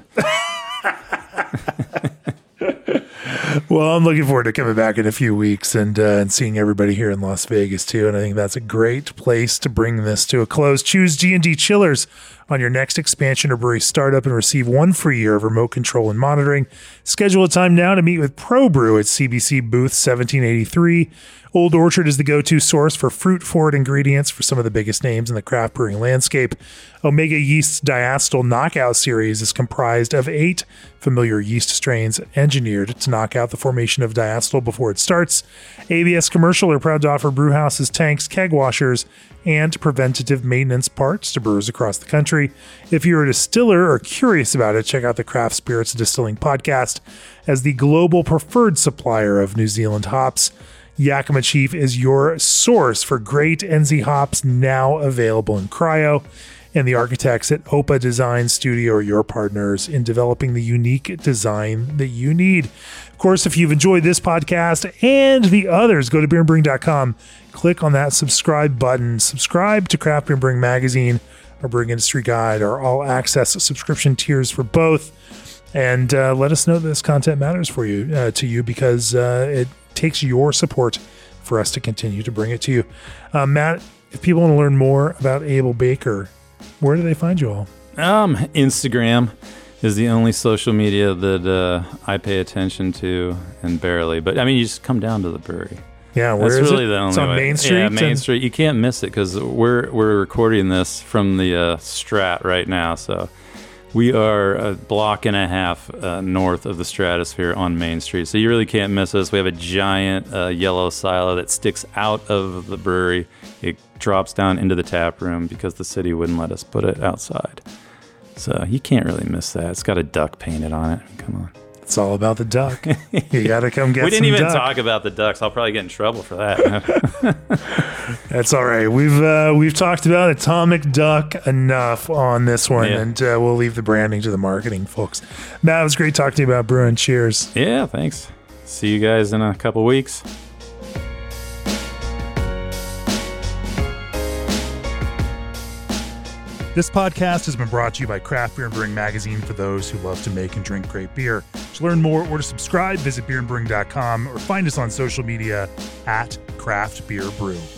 Speaker 1: Well, I'm looking forward to coming back in a few weeks and seeing everybody here in Las Vegas too. And I think that's a great place to bring this to a close. Choose G&D Chillers on your next expansion or brewery startup and receive 1 free year of remote control and monitoring. Schedule a time now to meet with ProBrew at CBC booth 1783. Old Orchard is the go-to source for fruit-forward ingredients for some of the biggest names in the craft brewing landscape. Omega Yeast's Diacetyl Knockout series is comprised of 8 familiar yeast strains engineered to knock out the formation of diacetyl before it starts. ABS Commercial are proud to offer brewhouses, tanks, keg washers, and preventative maintenance parts to brewers across the country. If you're a distiller or curious about it, check out the Craft Spirits Distilling podcast. As the global preferred supplier of New Zealand hops, Yakima Chief is your source for great NZ hops, now available in cryo. And the architects at Opa Design Studio are your partners in developing the unique design that you need. Of course, if you've enjoyed this podcast and the others, go to beerandbrewing.com, click on that subscribe button, subscribe to Craft Beer and Brewing Magazine, our Brewing Industry Guide, our all-access subscription tiers for both. And let us know that this content matters for you, because it takes your support for us to continue to bring it to you. Matt, if people want to learn more about Able Baker, where do they find you all?
Speaker 2: Instagram is the only social media that I pay attention to, and barely. But I mean, you just come down to the brewery.
Speaker 1: Yeah, where
Speaker 2: That's
Speaker 1: is
Speaker 2: really
Speaker 1: it?
Speaker 2: the only
Speaker 1: It's on
Speaker 2: way.
Speaker 1: Main Street.
Speaker 2: Yeah, Main Street. You can't miss it because we're recording this from the Strat right now. So we are a block and a half north of the Stratosphere on Main Street. So you really can't miss us. We have a giant yellow silo that sticks out of the brewery. It drops down into the tap room because the city wouldn't let us put it outside. So you can't really miss that. It's got a duck painted on it. Come on.
Speaker 1: It's all about the duck. You got to come get some duck.
Speaker 2: We didn't even talk about the ducks. I'll probably get in trouble for that.
Speaker 1: That's all right. We've talked about Atomic Duck enough on this one, and we'll leave the branding to the marketing folks. Matt, it was great talking to you about brewing. Cheers.
Speaker 2: Yeah, thanks. See you guys in a couple weeks.
Speaker 1: This podcast has been brought to you by Craft Beer and Brewing Magazine for those who love to make and drink great beer. To learn more or to subscribe, visit beerandbrewing.com or find us on social media at Craft Beer Brew.